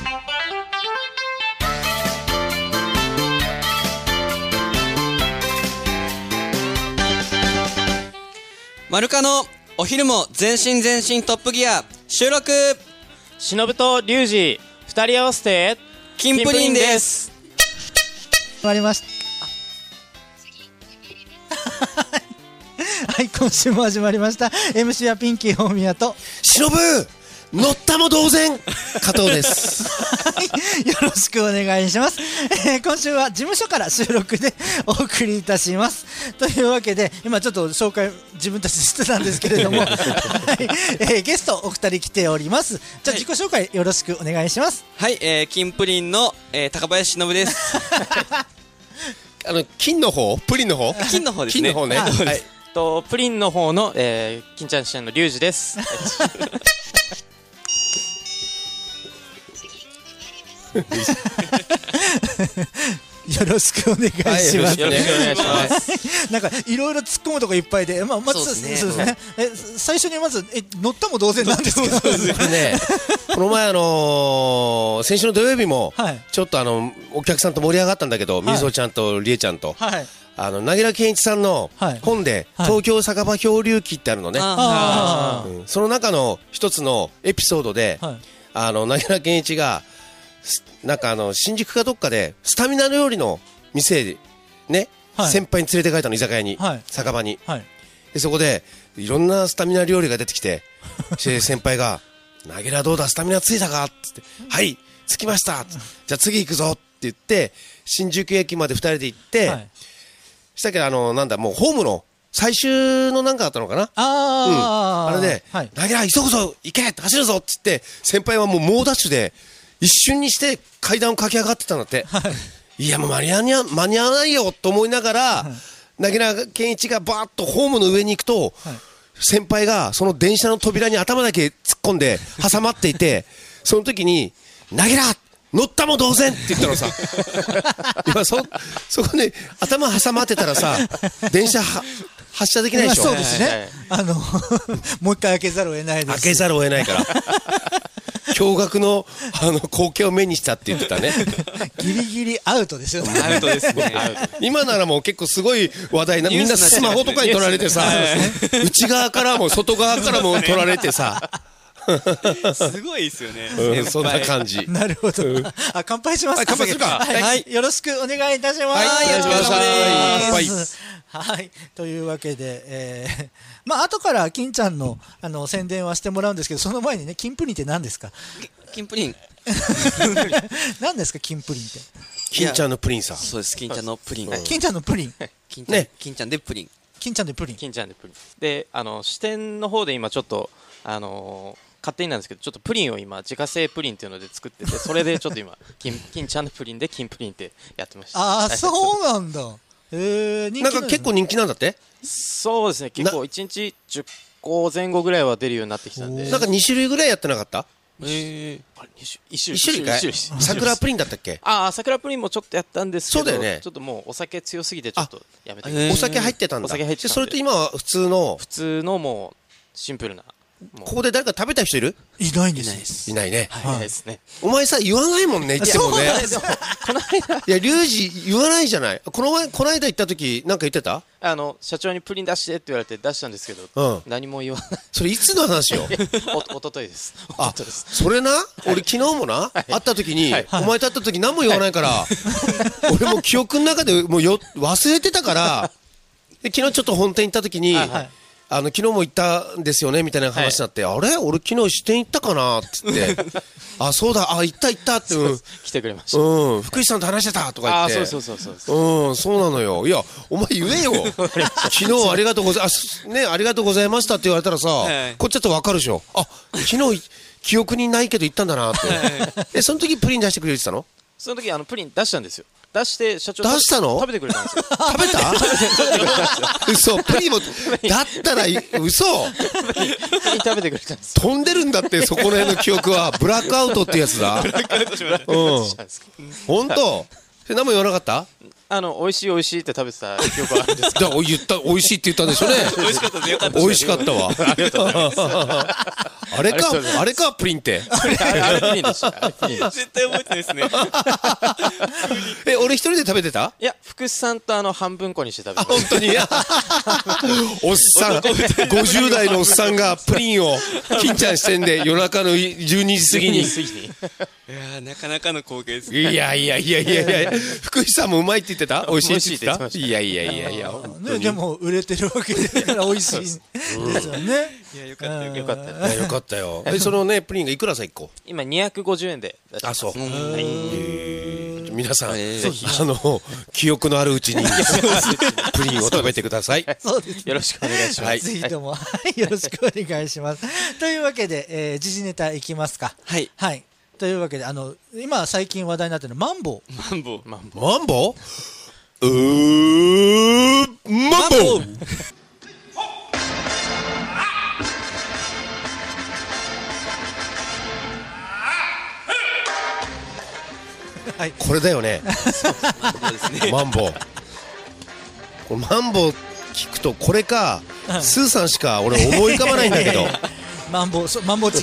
マルカのお昼も全身全身トップギア収録。 忍とリュウジ2人合わせてキンプリンです。 終わりましたはい、今週も始まりました。 MC はピンキー大宮と忍乗ったも同然加藤ですよろしくお願いします。今週は事務所から収録でお送りいたします。というわけで今ちょっと紹介自分たちしてたんですけれども、はいゲストお二人来ております。じゃあ自己紹介よろしくお願いします。 はい、キンプリンの、高林忍です。 金の方プリンの方金の方ですね。 金の方ね、はい、 プリンの方の、金ちゃん支援のリュウジですよろしくお願いします。 よろしくお願いしますなんかいろいろ突っ込むとこいっぱいで、まずそうですね。最初にまず乗ったも同然なんですけどね、この前先週の土曜日も、はい、ちょっとお客さんと盛り上がったんだけど、みずほちゃんとりえちゃんと、はい、なぎら健一さんの本で、はい、東京酒場漂流記ってあるのね、その中の一つのエピソードで、はい、なぎら健一がなんか新宿かどっかでスタミナ料理の店ね、はい、先輩に連れて帰ったの、居酒屋に、はい、酒場に、はい、でそこでいろんなスタミナ料理が出てきて先輩がなぎらどうだスタミナついたかっつってはい着きましたじゃあ次行くぞって言って新宿駅まで2人で行って、はい、したけどなんだもうホームの最終のなんかあったのかな、あれで、はい、なぎら急ぐぞ行け走るぞっつって先輩はもう猛ダッシュで一瞬にして階段を駆け上がってたんだって、はい、いやもう間に合わないよと思いながら、はい、なぎら健一がバーッとホームの上に行くと、はい、先輩がその電車の扉に頭だけ突っ込んで挟まっていてその時になぎら乗ったも同然って言ったのさ今そこで頭挟まってたらさ電車発車できないでしょ。 そうですね、もう一回開けざるを得ないです。 開けざるを得ないから驚愕の光景を目にしたって言ってたねギリギリアウトですよね。 アウトですね今ならもう結構すごい話題な、みんなスマホとかに撮られてさ内側からも外側からも撮られてさすごいですよね、 そんな感じ。 なるほど、乾杯します。 乾杯するか、 はい、よろしくお願いいたします。 はい、よろしくお願いします。 はい、というわけで、後から金ちゃんの宣伝はしてもらうんですけど、その前にね、金プリンって何ですか？ 金プリン何ですか金プリンって？ 金ちゃんのプリンさ。 そうです、金ちゃんのプリン。 金ちゃんのプリン。 金ちゃんでプリン。 金ちゃんでプリン。 金ちゃんでプリン。で、支店の方で今ちょっと勝手になんですけど、ちょっとプリンを今自家製プリンっていうので作ってて、それでちょっと今金ちゃんのプリンで金プリンってやってました。 ああ、そうなんだ。 なんか結構人気なんだって。 そうですね、結構1日10個前後ぐらいは出るようになってきたんで。 なんか2種類ぐらいやってなかった？ 1 種類かい？桜プリンだったっけ？ 桜プリンもちょっとやったんですけど、 そうだよね、 ちょっともうお酒強すぎてちょっとやめて。 お酒入ってたんだ。 お酒入ってたんで。 それと今は普通のもうシンプルな。 ここで誰か食べた人いる？ いないんです。 いないね。 いないですね。 お前さ言わないもんね、いつもね。 この間、 いやリュウジ言わないじゃない。この間行った時なんか言ってた？ 社長にプリン出してって言われて出したんですけど、何も言わない。 それいつの話よ？ おとといです。 それな、俺昨日もな会った時にお前と会った時何も言わないから俺も記憶の中でもう忘れてたから、昨日ちょっと本店行った時に昨日も行ったんですよねみたいな話になって、あれ俺昨日支店行ったかなって言ってあそうだ行ったって、 来てくれました。 福井さんと話してたとか言って、 そうそうなのよ。いやお前言えよ昨日ありがとうございましたって言われたらさ、こっちだと分かるでしょ。昨日記憶にないけど行ったんだなってその時プリン出してくれるって言ったの？ その時プリン出したんですよ。出して社長出したの？ 食べてくれたんですよ。 食べた？嘘。プリンもだったら嘘。 プリン食べてくれたんです。 飛んでるんだってそこら辺の記憶は。ブラックアウトってやつだ。本当。何も言わなかった？ 美味しい美味しいって食べてた記憶はあるんですけど。 美味しいって言ったんでしょうね。 美味しかったです。よかったです。 美味しかったわ。あれかプリンって。 あれプリンでした。 絶対覚えてないですね。 俺一人で食べてた？ いや、福士さんと半分こにして食べて本当に。おっさん、50代のおっさんがプリンを金ちゃん視点で夜中の12時過ぎに。 いやなかなかの光景ですね。 いや福士さんもうまいって言ってた？美味しいって言ってた？いやね、でも売れてるわけだから美味しいですよね。 いやよかったよかったよかったよ。そのねプリンがいくらさ1個？ 今250円で出してます。 あ、そう。皆さんぜひ記憶のあるうちにプリンを食べてください。 そうです。 よろしくお願いします。 ぜひともよろしくお願いします。というわけで時事ネタいきますか。 はいはい。というわけで今最近話題になっているマンボウ。 マンボウ？マンボウ。 はい、 これだよね。マンボウ。これマンボウ聞くとこれか、スーさんしか俺思い浮かばないんだけど。 マンボウ違いです。マンボウ違い。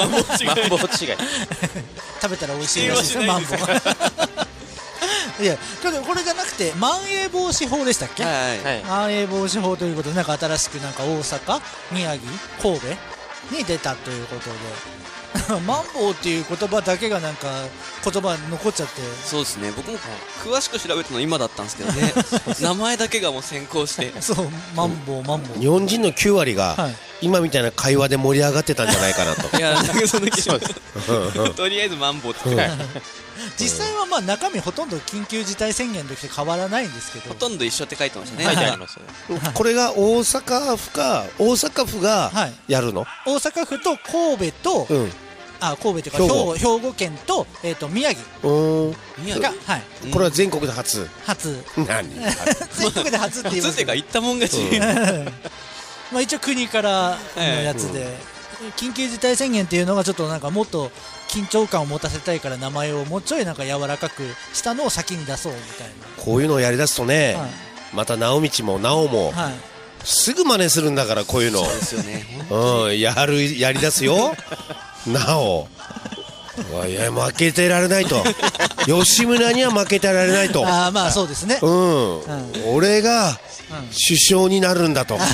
食べたら美味しいらしいですよ、マンボウ。いや、これじゃなくてまん延防止法でしたっけ？まん延防止法ということで、なんか新しく大阪、宮城、神戸に出たということで。マンボウっていう言葉だけがなんか言葉残っちゃって。 そうですね。僕も詳しく調べたの今だったんですけどね。名前だけがもう先行して。 そうマンボウ。 日本人の9割が今みたいな会話で盛り上がってたんじゃないかなと。 いや、なんかその気がとりあえずマンボウって実際は中身ほとんど緊急事態宣言として変わらないんですけど、 ほとんど一緒って書いてましたね。 これが大阪府がやるの？ 大阪府と神戸と神戸というか兵庫県と宮城が、 これは全国で初。何？ 全国で初って言います。 初ってか言ったもん勝ち。 一応国からのやつで、緊急事態宣言っていうのがちょっともっと緊張感を持たせたいから名前をもうちょい柔らかくしたのを先に出そうみたいな。 こういうのをやりだすとね、また直道も直もすぐ真似するんだから、こういうの。 そうですよね。 やりだすよ。なお、いや負けてられないと。吉村には負けてられないと。 まあそうですね。 俺が首相になるんだと。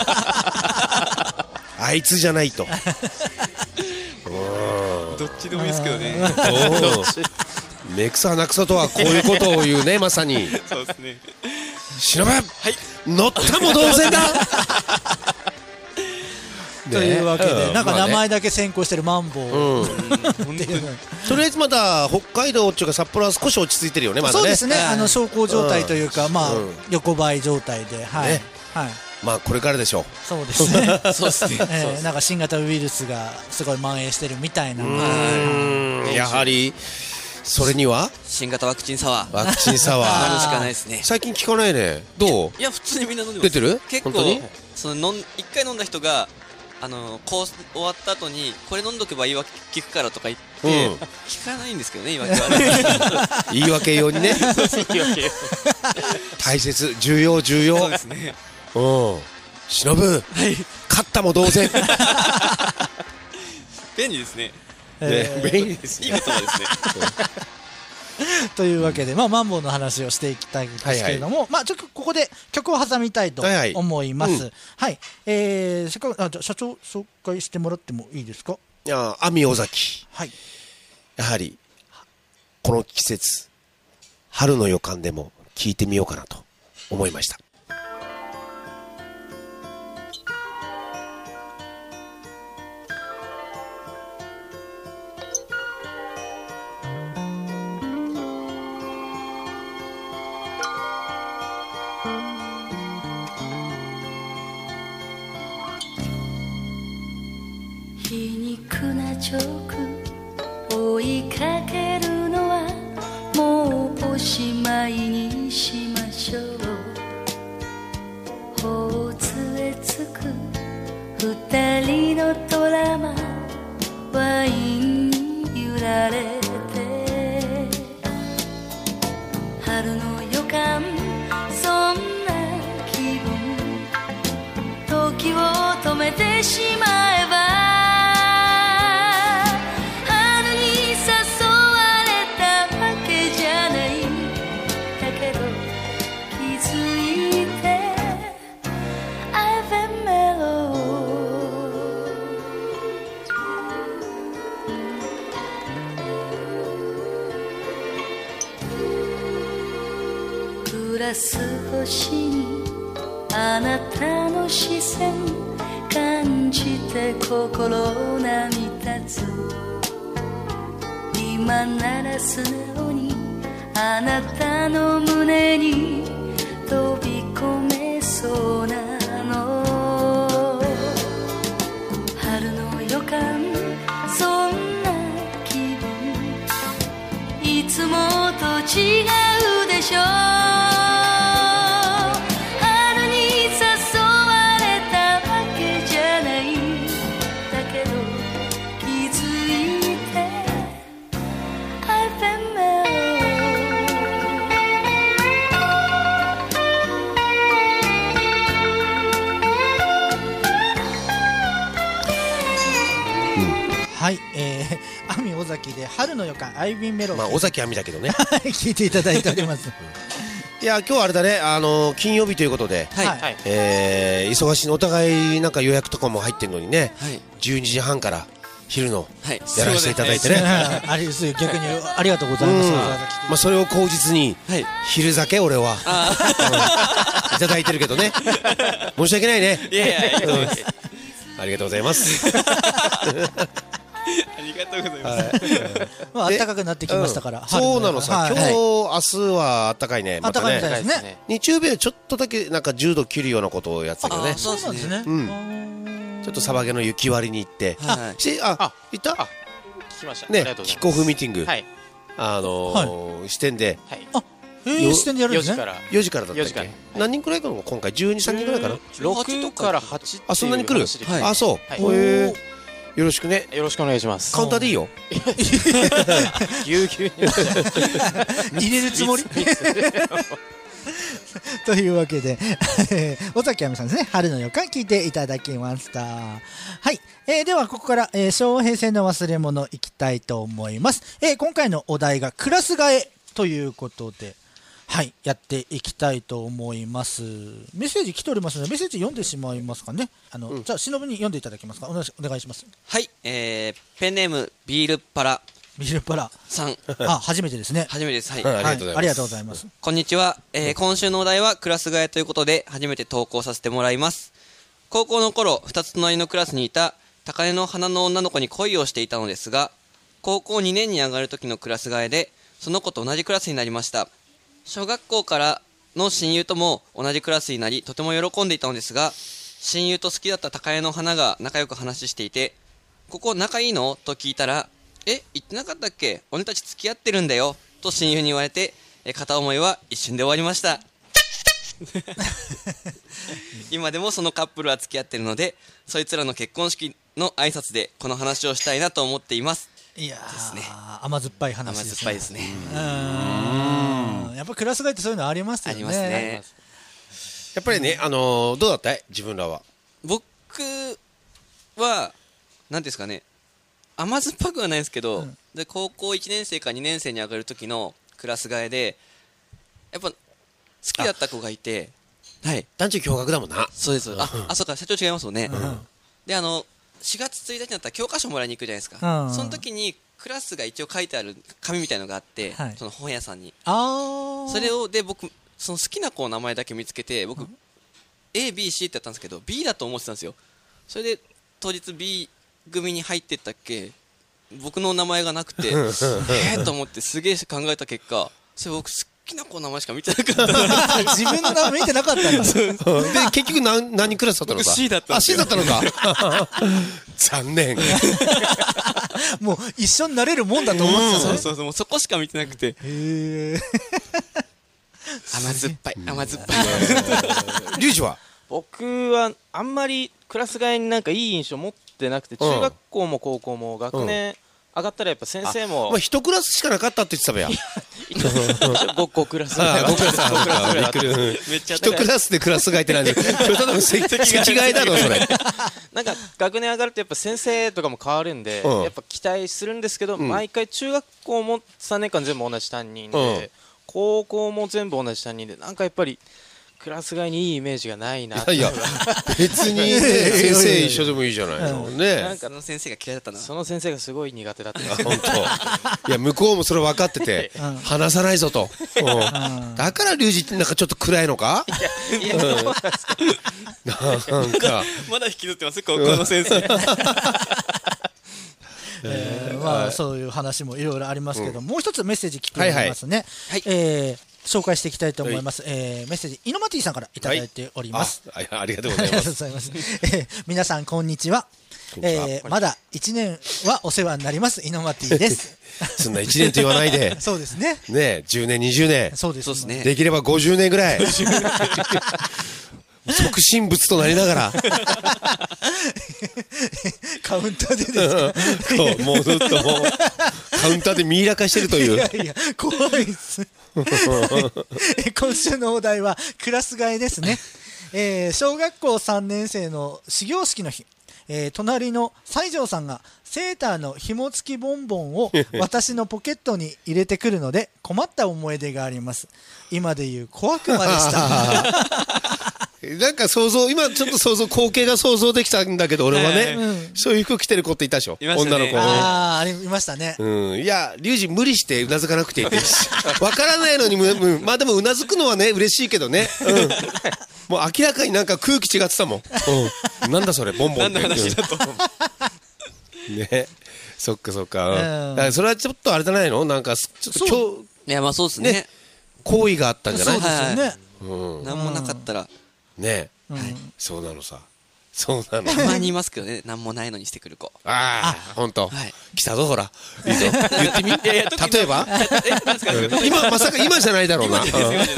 あいつじゃないと。 どっちでもいいですけどね。 目くそ鼻くそとはこういうことを言うね、まさに。 そうですね。 忍乗ったも同然だ。 というわけで、なんか名前だけ先行してるマンボウ。 とりあえずまだ北海道っていうか札幌は少し落ち着いてるよね、まだね。 そうですね。小康状態というか、横ばい状態で、 まあこれからでしょう。 そうですね。 そうですね。 なんか新型ウイルスがすごい蔓延してるみたいな。 やはりそれには新型ワクチンサワー。 ワクチンサワー。 なるしかないですね。 最近聞かないね。どう？ いや普通にみんな飲んでます。 出てる？ 結構一回飲んだ人がこう終わった後にこれ飲んどけば言い訳聞くからとか言って聞かないんですけどね、言い訳は。 言い訳用にね。大切、重要。 そうですね。 忍ぶ、勝ったも同然。 便利ですね。 便利ですね。 いい言葉ですね。 というわけで、マンボウの話をしていきたいんですけれども、ちょっとここで曲を挟みたいと思います。社長紹介してもらってもいいですか？ 阿見尾崎。やはりこの季節、春の予感でも聞いてみようかなと思いました。 皮肉なジョーク追いかけるのはもうおしまいにしましょう。頬杖つく二人のドラマ、ワインに揺られて春の予感らす星にあなたの視線感じて心波立つ今なら素直にあなたの胸に飛び込めそうなの春の予感そんな気分いつもと違うでしょ春に誘われたわけじゃないだけど気づいて I've been mellow はい、亜美尾崎で春の予感アイビンメロディー、 まあ尾崎亜美だけどね聞いていただいておりますいや今日あれだね金曜日ということで、 はい、 忙しいのお互いなんか予約とかも入ってるのにね、 はい、 12時半から昼のはいやらせていただいてね、 あれですよ逆にありがとうございます、 まあそれを口実に、 はい、 昼酒俺は、いただいてるけどね申し訳ないねいやいやいやありがとうございますありがとうございます。 まあ暖かくなってきましたから。 そうなのさ。今日はい明日は暖かいね。また暖かいみたいね。 ですね。 日曜日はちょっとだけなんか10度切るようなことをやってたけどね。 そうなんですね。 ちょっとサバゲの雪割りに行って、 はい、 行った？ 聞きました。 ね、キックオフミーティング。 はい。 支店で。 はい。 支店でやるんですね。 4時からだったっけ？何人くらいかの今回12、3人くらいかな ？6から8。 あ、そんなに来る？あ、そう。よろしくね。 よろしくお願いします。 カウンターでいいよ。 ぎゅうぎゅうに入れるつもりというわけで尾崎亜美さんですね、春の予感聞いていただきました。はい、ではここから、昭和平成の忘れ物いきたいと思います。今回のお題がクラス替えということで、はい、やっていきたいと思います。メッセージ来ておりますので、メッセージ読んでしまいますかね。じゃあ、忍に読んでいただけますか。お願いします。 はい、ペンネームビールパラさん。 初めてですね。 初めてです。はい。 ありがとうございます。 こんにちは。今週のお題はクラス替えということで、初めて投稿させてもらいます。高校の頃、2つ隣のクラスにいた高嶺の花の女の子に恋をしていたのですが、高校2年に上がる時のクラス替えで、その子と同じクラスになりました。小学校からの親友とも同じクラスになりとても喜んでいたのですが、親友と好きだった高嶺の花が仲良く話していて、ここ仲いいのと聞いたら、言ってなかったっけ、俺たち付き合ってるんだよと親友に言われて、片思いは一瞬で終わりました今でもそのカップルは付き合ってるので、そいつらの結婚式の挨拶でこの話をしたいなと思っています。 いやーですね、 甘酸っぱい話ですね。 甘酸っぱいですね。 やっぱクラス替えってそういうのありますよね。 ありますね。 やっぱりね、どうだったい自分らは。 僕は何ですかね、甘酸っぱくはないんですけど、で高校1年生か2年生に上がる時のクラス替えでやっぱ好きだった子がいて、はい、 男女共学だもんな。 そうです。そうか、社長違いますもんね。で4月1日になったら教科書もらいに行くじゃないですか。その時にクラスが一応書いてある紙みたいのがあって、その本屋さんに。それをで僕その好きな子の名前だけ見つけて、僕 A、B、C ってやったんですけど B だと思ってたんですよ。それで当日 B 組に入ってったっけ、僕の名前がなくてと思ってすげえ考えた結果、それ僕好きな子の名前しか見てなかった自分の名前見てなかったんだで結局何クラスだったのか。 僕 C だったんですよ。 C だったのか残念もう一緒になれるもんだと思ってたね。 そうもうそこしか見てなくて、甘酸っぱい甘酸っぱいリュウジは。 僕はあんまりクラス替えになんかいい印象持ってなくて、中学校も高校も学年上がったらやっぱ先生も 1クラスしかなかったって言ってたべや。 5クラス 5クラスびっくり。1クラスでクラス替えってなんで、それただの席替えだろそれ。 なんか学年上がるとやっぱ先生とかも変わるんで、やっぱ期待するんですけど、毎回中学校も3年間全部同じ担任で、高校も全部同じ担任で、なんかやっぱりクラス替えにいいイメージがないな。 いや別に先生一緒でもいいじゃないのね。 なんかの先生が嫌いだったな。 その先生がすごい苦手だった。 本当。いや向こうもそれ分かってて話さないぞと。だから龍二ってなんかちょっと暗いのか。なんかまだ引きずってます高校の先生。 まあそういう話もいろいろありますけど、もう一つメッセージ来ておりますね。紹介していきたいと思います。メッセージイノマティさんからいただいております。 ありがとうございます。 皆さんこんにちは。まだ1年はお世話になりますイノマティです。 そんな1年と言わないで。 そうですね。 ね、10年20年。 そうですね。 できれば50年ぐらい。即身仏となりながらカウンターでですか。もうずっともうカウンターでミイラ化してるという。 いやいや怖いっす。今週のお題はクラス替えですね。小学校3年生の始業式の日、隣の西条さんがセーターの紐付きボンボンを私のポケットに入れてくるので困った思い出があります。今でいう小悪魔でした。 なんか今ちょっと光景が想像できたんだけど俺はね、そういう服着てる子っていたでしょ、女の子。 ありましたね。 いや龍二無理してうなずかなくていいですわからないのにまあでもうなずくのはね嬉しいけどね、もう明らかになんか空気違ってたもん。なんだそれボンボンって。何の話だとね。そっかだからそれはちょっとあれじゃないの、なんかちょっといやまあそうですね、 行為があったんじゃない。 そうですよね。 何もなかったらね、そうなのさ。そうなの。 たまにいますけどね、何もないのにしてくる子。 本当。来たぞほら。いいぞ。言ってみ。例えば。まさか今じゃないだろうな。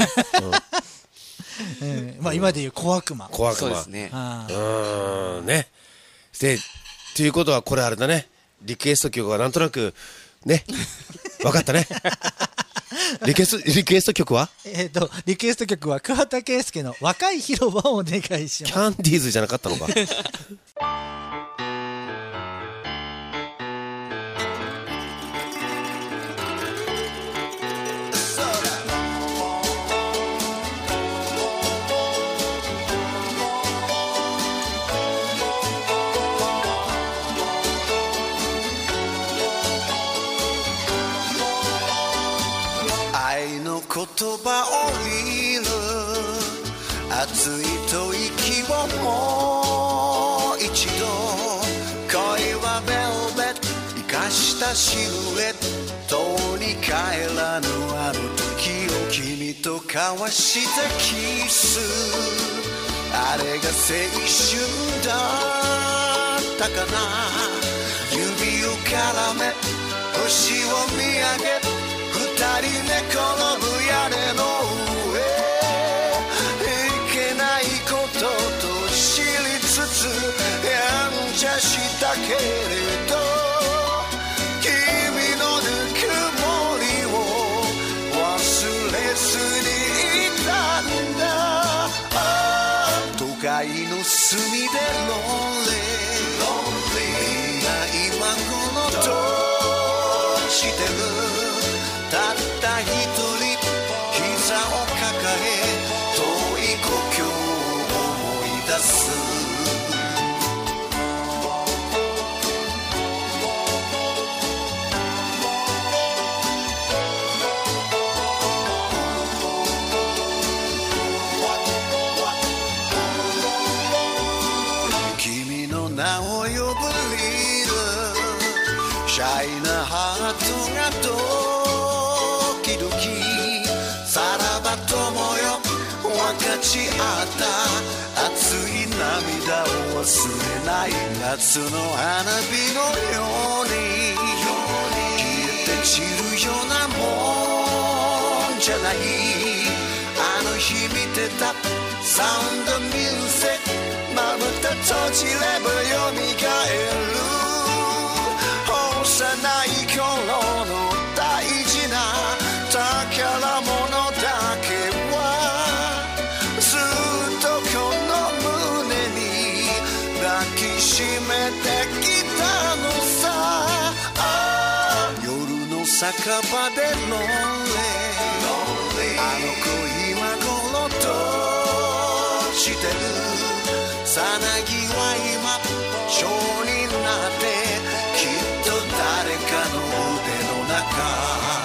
まあ今でいう小悪魔。 そうですね。 ね。でということはこれあれだね。リクエスト曲がなんとなくね。分かったね。リクエスト曲はリクエスト曲は桑田佳祐の若い広場をお願いします。 キャンディーズじゃなかったのか。 言葉降りる熱い吐息をもう一度、恋はベルベット生かしたシルエットに帰らぬあの時を君と交わしたキス、あれが青春だったかな。指を絡め星を見上げ二人寝転ぶ屋根の上、いけないことと知りつつやんちゃしたけれど、君のぬくもりを忘れずにいたんだ。都会の隅でロンリー、みんな今このどうしてる、たった一人膝を抱え遠い故郷を思い出す。君の名を呼ぶリードシャイなハートがさらば友よ分かち合った熱い涙を忘れない夏の花火のように消えて散るようなもんじゃない。あの日見てたサウンドミュージックまぶた閉じればよみがえる。幼い頃の大事な宝物だけはずっとこの胸に抱きしめてきたのさ。夜の酒場でロンリー、あの子今頃どうるさなぎは今蝶になってきっと誰かの腕の中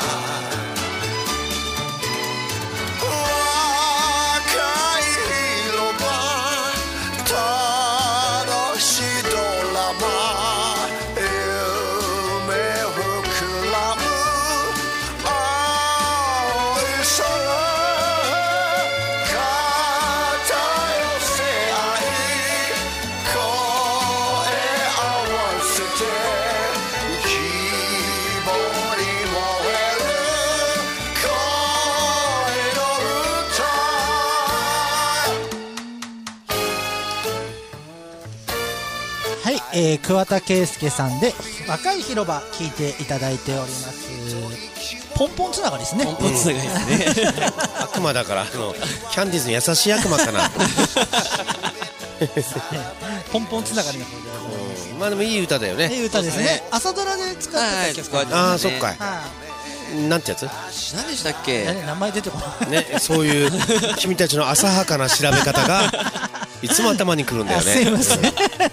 桑田佳祐さんで若い広場聞いていただいております。ポンポンつながりですね。 ポンポンつながりですね。 悪魔だからキャンディーズの優しい悪魔かな。 ポンポンつながりの方で、 まあでもいい歌だよね。 いい歌ですね。朝ドラで使ってた曲。 ああそっか。なんてやつ？ 何でしたっけ？ 名前出てこない。 ね、そういう君たちの浅はかな調べ方がいつも頭にくるんだよね。 すいません。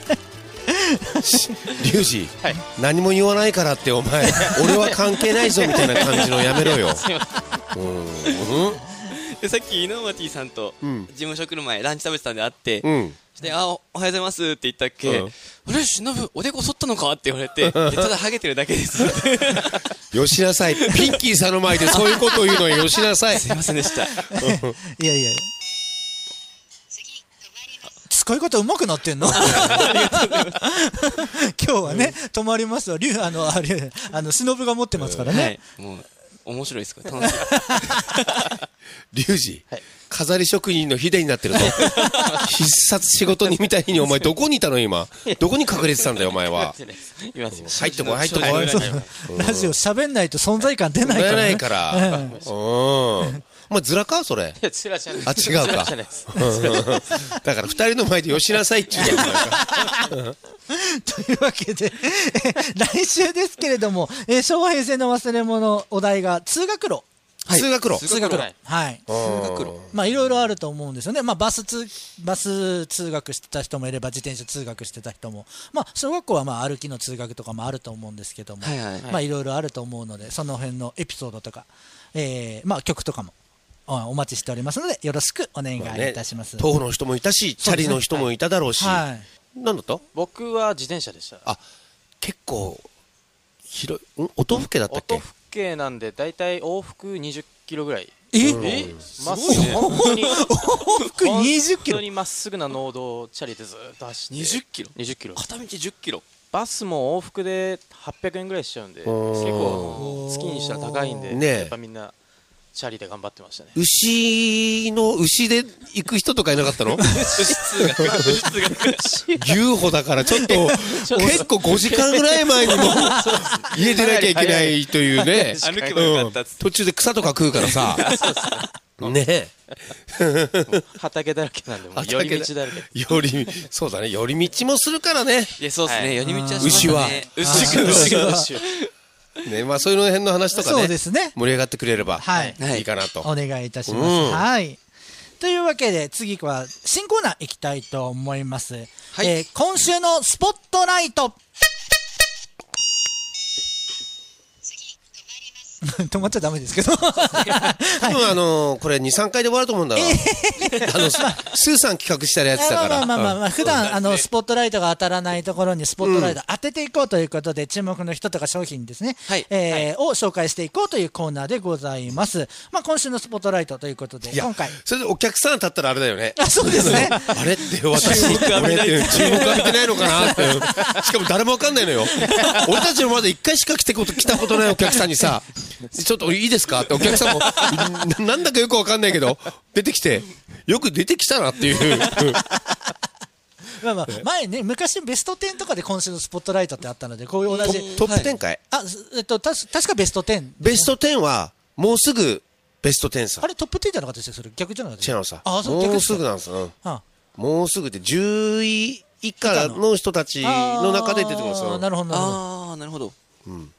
リュウジ、何も言わないからってお前俺は関係ないぞみたいな感じのやめろよ。 でさっき井上Tさんと事務所来る前ランチ食べてたんで会って、しておはようございますって言ったっけ、あれ忍おでこ剃ったのかって言われて、ただハゲてるだけですって。 よしなさい、ピンキーさんの前でそういうことを言うのはよしなさい。 すいませんでした。 いやいや使い方うまくなってんの。今日はね、止まりますわ。忍が持ってますからね。 もう面白いですから楽しい。 リュウジ、飾り職人のヒデになってると。必殺仕事人みたいにお前どこにいたの今。どこに隠れてたんだよお前は。入ってこい入ってこい。 ラジオ喋んないと存在感出ないから。 出ないから。お前ズラかそれ。 いやズラじゃない。 あ違うか。だから二人の前でよしなさいって言うの。 というわけで来週ですけれども、昭和平成の忘れ物お題が通学路。 通学路。 はい。まあいろいろあると思うんですよね。まあバス通学してた人もいれば自転車通学してた人も、まあ小学校はまあ歩きの通学とかもあると思うんですけども、まあいろいろあると思うので、その辺のエピソードとか、まあ曲とかもお待ちしておりますのでよろしくお願いいたします。 徒歩の人もいたし、チャリの人もいただろうし。なんだった？ 僕は自転車でした。 あ、結構広い。音更だったっけ？ 音更なんでだいたい往復20キロぐらい。 すごいね。 本当に往復20キロ。 本当にまっすぐな農道をチャリでずっと走って 20キロ 20キロ片道10キロ。 バスも往復で800円ぐらいしちゃうんで、結構月にしたら高いんで、やっぱみんなチャリで頑張ってましたね。 牛で行く人とかいなかったの？牛歩だからちょっと結構5時間ぐらい前にも家出なきゃいけないというね。 歩けばよかった。 途中で草とか食うからさ。ねえ。 畑だらけなんで、もう寄り道だらけ。 そうだね。寄り道もするからね。 いやそうですね。寄り道はしますね。 牛は。ね、まあそういうの辺の話とかね、 そうですね、 盛り上がってくれればいいかなと、 お願いいたします。はい。というわけで次は新コーナー行きたいと思います。今週のスポットライト。止まっちゃダメですけど。多分これ2、3回で終わると思うんだわ。スーさん企画したやつだから。 まあ普段スポットライトが当たらないところにスポットライト当てていこうということで、注目の人とか商品ですね、を紹介していこうというコーナーでございます。まあ今週のスポットライトということで、今回それでお客さん立ったらあれだよね。 そうですね。 あれって私注目浴びてないのかなって。しかも誰もわかんないのよ。俺たちもまだ1回しか来たことないお客さんにさ、ちょっといいですかってお客さんもなんだかよくわかんないけど出てきて、よく出てきたなっていう。 まあ前ね、昔ベスト10とかで今週のスポットライトってあったので、こういう同じトップ10かい？ 確かベスト10。 ベスト10はもうすぐベスト10さ。 あれトップ10じゃなかったですよ、それ逆じゃなかったですか？違うさ。もうすぐなんです。もうすぐで10位以下の人たちの中で出てくるんですよ。 なるほど。 なるほど。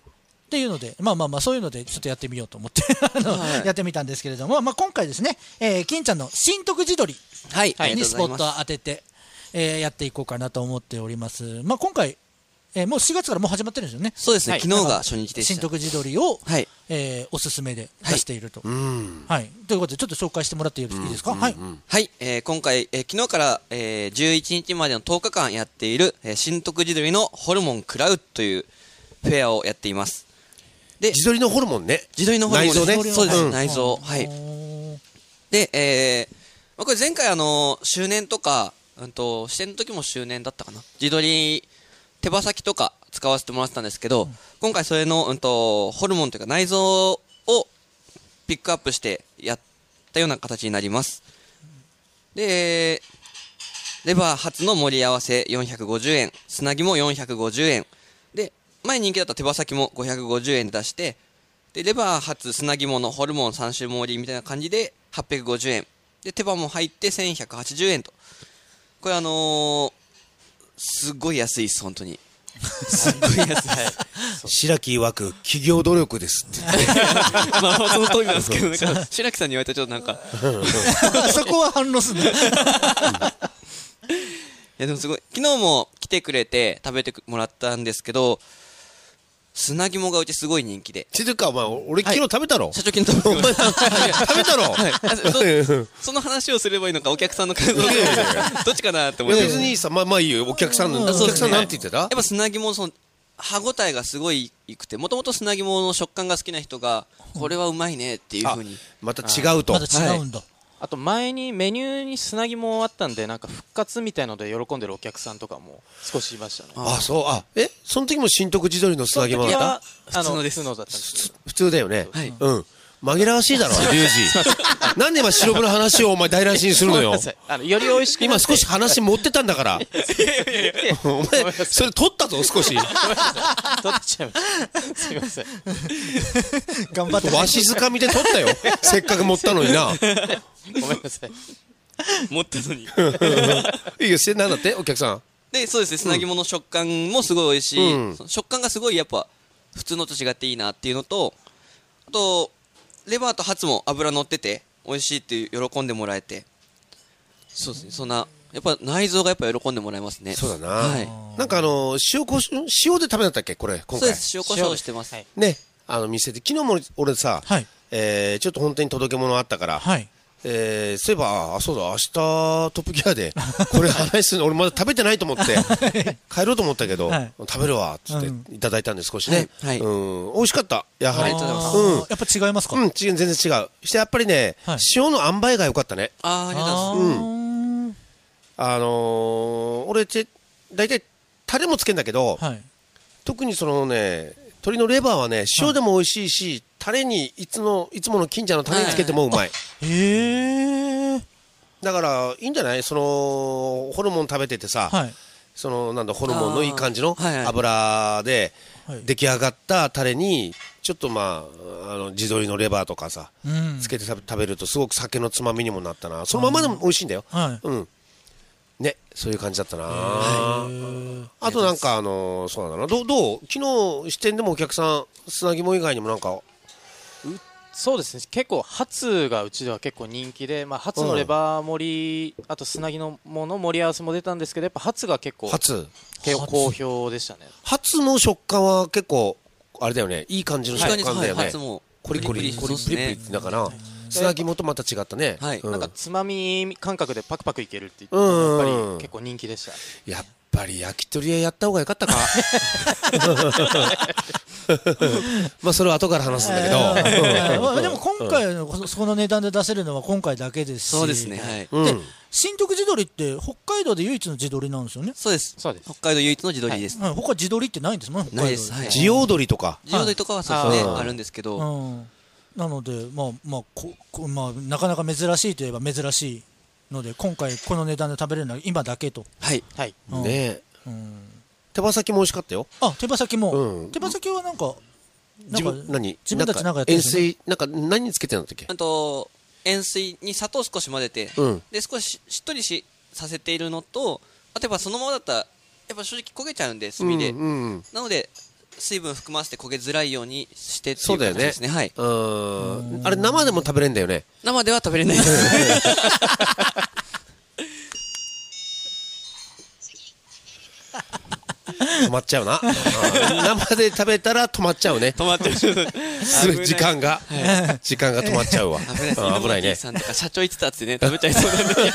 っていうので、そういうのでちょっとやってみようと思ってやってみたんですけれども、今回ですね、金ちゃんの新徳地鶏にスポットを当てて、やっていこうかなと思っております。今回もう4月からもう始まってるんですよね。 そうですね、昨日が初日でした。 新徳地鶏を、おすすめで出していると、ということでちょっと紹介してもらっていいですか。はい、 今回、昨日から、11日までの10日間やっている、新徳地鶏のホルモンクラウというフェアをやっています。 で、地鶏のホルモンね。 地鶏のホルモン内臓ね。 そうです、内臓。はい。で、これ前回周年とか、支店の時も周年だったかな。地鶏手羽先とか使わせてもらってたんですけど、今回それの、ホルモンというか内臓をピックアップしてやったような形になります。で、レバー初の盛り合わせ450円、砂肝450円。で、前人気だった手羽先も550円で出して、で、レバー初砂肝のホルモン3種盛りみたいな感じで850円。で、手羽も入って1180円と。これすごい安いです、本当に。すごい安い。 白木曰く企業努力ですって。 その通りなんですけど、白木さんに言われたらちょっとなんかそこは反応するんだ。いやでもすごい、昨日も来てくれて食べてもらったんですけど、砂肝がうちすごい人気で。 ていうか、俺昨日食べたろ。 社長昨日食べました。 食べたろ。 その話をすればいいのか、お客さんの感想どっちかなって思って。 別にさ、いいよ、お客さんなんて言ってた？ やっぱ砂肝の歯ごたえがすごいいくて、もともと砂肝の食感が好きな人が、これはうまいねっていうふうに。 また違うと。 また違うんだ。 あと前にメニューに砂肝あったんで、なんか復活みたいので喜んでるお客さんとかも少しいましたね。 そう。その時も新徳地鶏の砂肝だった？ 普通のです。普通だったんですけど。 普通だよね。うん。紛らわしいだろ、リュウジ。なんで今白ブの話をお前台無しにするのよ。 より美味しく。 今少し話持ってたんだから。お前、それ取ったぞ、少し。 取っちゃいました。すいません。 頑張って。 わしづかみで取ったよ。せっかく持ったのにな。 ごめんなさい。 持ったのに。 いいよ、なんだって、お客さん。 で、そうですね、砂肝の食感もすごい美味しい。食感がすごいやっぱ、普通のと違っていいなっていうのと、あと、レバーとハツも脂乗ってて美味しいって喜んでもらえて、そうですね、そんなやっぱ内臓がやっぱ喜んでもらえますね。 そうだな。なんか塩で食べたっけこれ今回。 そうです、塩コショウしてます。 ね、店で昨日も俺さ、ちょっと本当に届け物あったから。そういえば、そうだ、明日トップギアでこれ話するの俺まだ食べてないと思って帰ろうと思ったけど、食べるわっつっていただいたんで少しね、美味しかった。やはりやっぱ違いますか？ 全然違う。してやっぱりね、塩の塩梅が良かったね。 ありがとうございます。俺大体タレもつけんだけど、特にそのね、鶏のレバーはね、塩でも美味しいし、タレにいつもの金ちゃんのタレにつけてもうまい。だからいいんじゃない？そのホルモン食べててさ、そのホルモンのいい感じの油で出来上がったタレにちょっと地鶏のレバーとかさ、つけて食べるとすごく酒のつまみにもなったな。そのままでも美味しいんだよ。ね、そういう感じだったな。あとなんかそうだな。どう？昨日支店でもお客さん砂肝以外にもなんか。 そうですね、結構ハツがうちでは結構人気で、ハツのレバー盛り、あと砂肝の盛り合わせも出たんですけど、やっぱハツが結構好評でしたね。 ハツの食感は結構あれだよね、いい感じの食感だよね。コリコリプリプリだから砂肝とまた違ったね。 なんかつまみ感覚でパクパクいけるって言ってやっぱり結構人気でした。 やっぱり焼き鳥屋やった方がよかったか。それは後から話すんだけど、 でも今回その値段で出せるのは今回だけですし。 そうですね。 で、新徳地鶏って北海道で唯一の地鶏なんですよね。 そうです。北海道唯一の地鶏です。 他地鶏ってないんですもん。 ないです。 地養鶏とか。 地養鶏とかはそうですね、あるんですけど。 なのでなかなか珍しいといえば珍しいので、今回この値段で食べれるのは今だけと。 ね。手羽先も美味しかったよ。 手羽先も。手羽先はなんか自分たちなんかやってるんですね。 塩水なんか何つけてるんだっけ？ 塩水に砂糖少し混ぜて、で少ししっとりさせているのと、あとやっぱそのままだったらやっぱ正直焦げちゃうんで炭で。なので水分含ませて焦げづらいようにしてっていそうだよね。 感じですね。はい。 あれ生でも食べれんだよね。 生では食べれないです。 止まっちゃうな。生で食べたら止まっちゃうね。 止まってる。 すぐ時間が止まっちゃうわ。危ないね。 さんとか社長言ってたってね、食べちゃいそうなんで。ち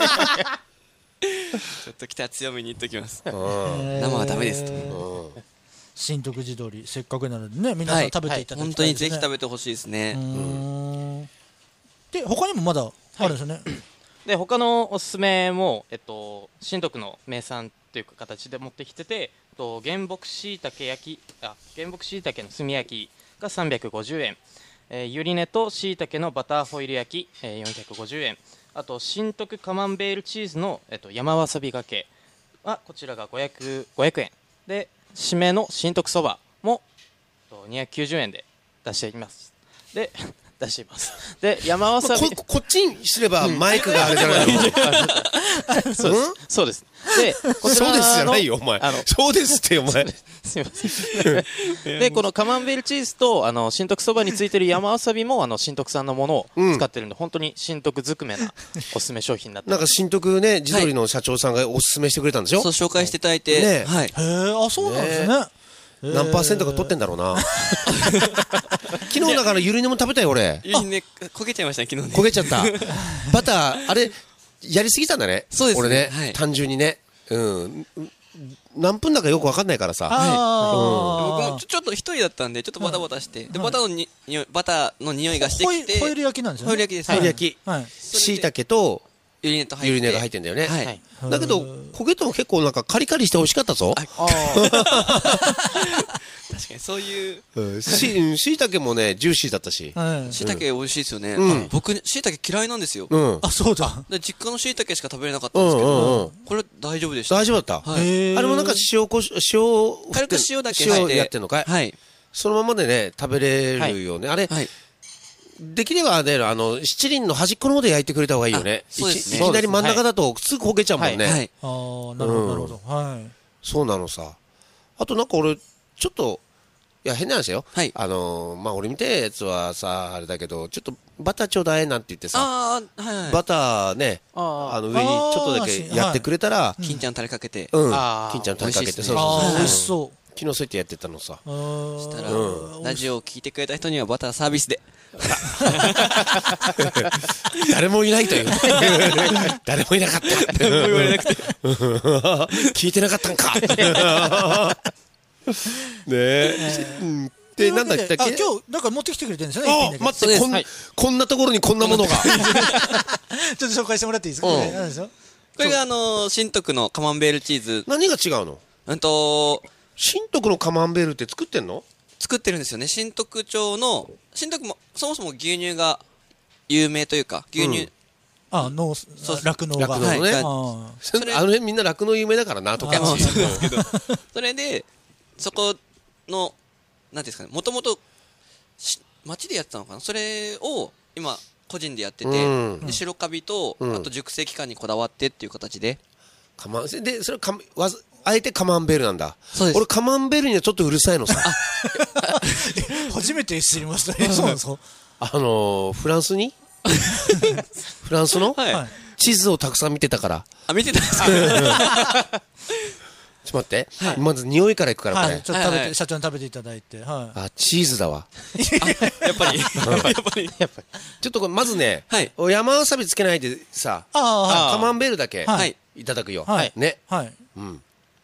ょっと来たら強めに言っときます。生はダメですと。 新徳地鶏、せっかくなのでね、皆さん食べていただきたいですね。 本当にぜひ食べてほしいですね。 で、他にもまだあるんですよね。 で、他のおすすめも、新徳の名産という形で持ってきてて、原木しいたけの炭焼きが350円、ゆり根としいたけのバターホイル焼き、450円、あと新徳カマンベールチーズの、山わさびがけはこちらが500円で、締めの新徳そばも290円で出しています。で山わさびこっちにすればマイクがあれじゃないの？ そうです。で、こちらのそうですじゃないよ、お前。そうですって、お前。 すいません。で、このカマンベールチーズと、新徳そばについてる山わさびも、新徳産のものを使ってるんで、本当に新徳ずくめなおすすめ商品になってます。 なんか新徳ね、地鶏の社長さんがおすすめしてくれたんでしょ？ そう、紹介していただいて。 ね。 はい。 へえ、そうなんですね。 何%か取ってんだろうな。昨日だからゆり根も食べたよ、俺。 ゆり根、焦げちゃいましたね、昨日ね。 焦げちゃった。バター、あれ、やりすぎたんだね。 そうですね。 俺ね、単純にね。何分だかよくわかんないからさ。 僕もちょっと一人だったんで、ちょっとバタバタして。で、バターの匂いがしてきて。 ホイル焼きなんですよね。 ホイル焼きです。 ホイル焼き。しいたけと、 ゆり根が入ってんだよね。 はい。 だけど、焦げても結構なんかカリカリして美味しかったぞ。 確かにそういう。 しいたけもね、ジューシーだったし。 しいたけ美味しいですよね。僕、しいたけ嫌いなんですよ。 あ、そうだ。 実家のしいたけしか食べれなかったんですけど、これ大丈夫でした。 大丈夫だった。あれもなんか軽く塩だけやってんのかい？はい。そのままでね、食べれるよね。あれ、できればね、七輪の端っこの方で焼いてくれた方がいいよね。いきなり真ん中だとすぐ焦げちゃうもんね。 ああ、なるほど、なるほど。はい。 そうなのさ。あとなんか俺、ちょっと、いや、変な話よ。 はい。 俺見たやつはさ、あれだけど、ちょっとバターちょうだいなんて言ってさ、バターね、上にちょっとだけやってくれたら、 金ちゃんタレかけて。 金ちゃんタレかけて、 そう。美味しそう。 昨日そうやってやってたのさ。 したら、ラジオを聞いてくれた人にはバターサービスで。 誰もいないという。誰もいなかった。 誰も言われなくて。 聞いてなかったんか。ねえ。で、なんだっけ？ 今日、なんか持ってきてくれてるんですよね。 待って、こんなところにこんなものが。 ちょっと紹介してもらっていいですか？これが新徳のカマンベールチーズ。 何が違うの？新徳のカマンベールって作ってんの？ 作ってるんですよね。新徳町の、新徳も、そもそも牛乳が有名というか、牛乳。 酪農が。 酪農ね。あの辺みんな酪農有名だからな、とか。 それで、そこの、なんですかね、もともと、町でやってたのかな、それを、今、個人でやってて、で白カビと、あと熟成期間にこだわってっていう形で。 で、それあえてカマンベールなんだ。 そうです。 俺カマンベールにはちょっとうるさいのさ。 初めて知りましたね。そうそう。 フランスの地図をたくさん見てたから。 見てたんですか？ ちょっと待って。まず匂いからいくからこれ。 ちょっと食べて、社長に食べていただいて。 チーズだわ。 やっぱり。 ちょっとこれまずね、山わさびつけないでさ、カマンベールだけいただくよ。ね。うん。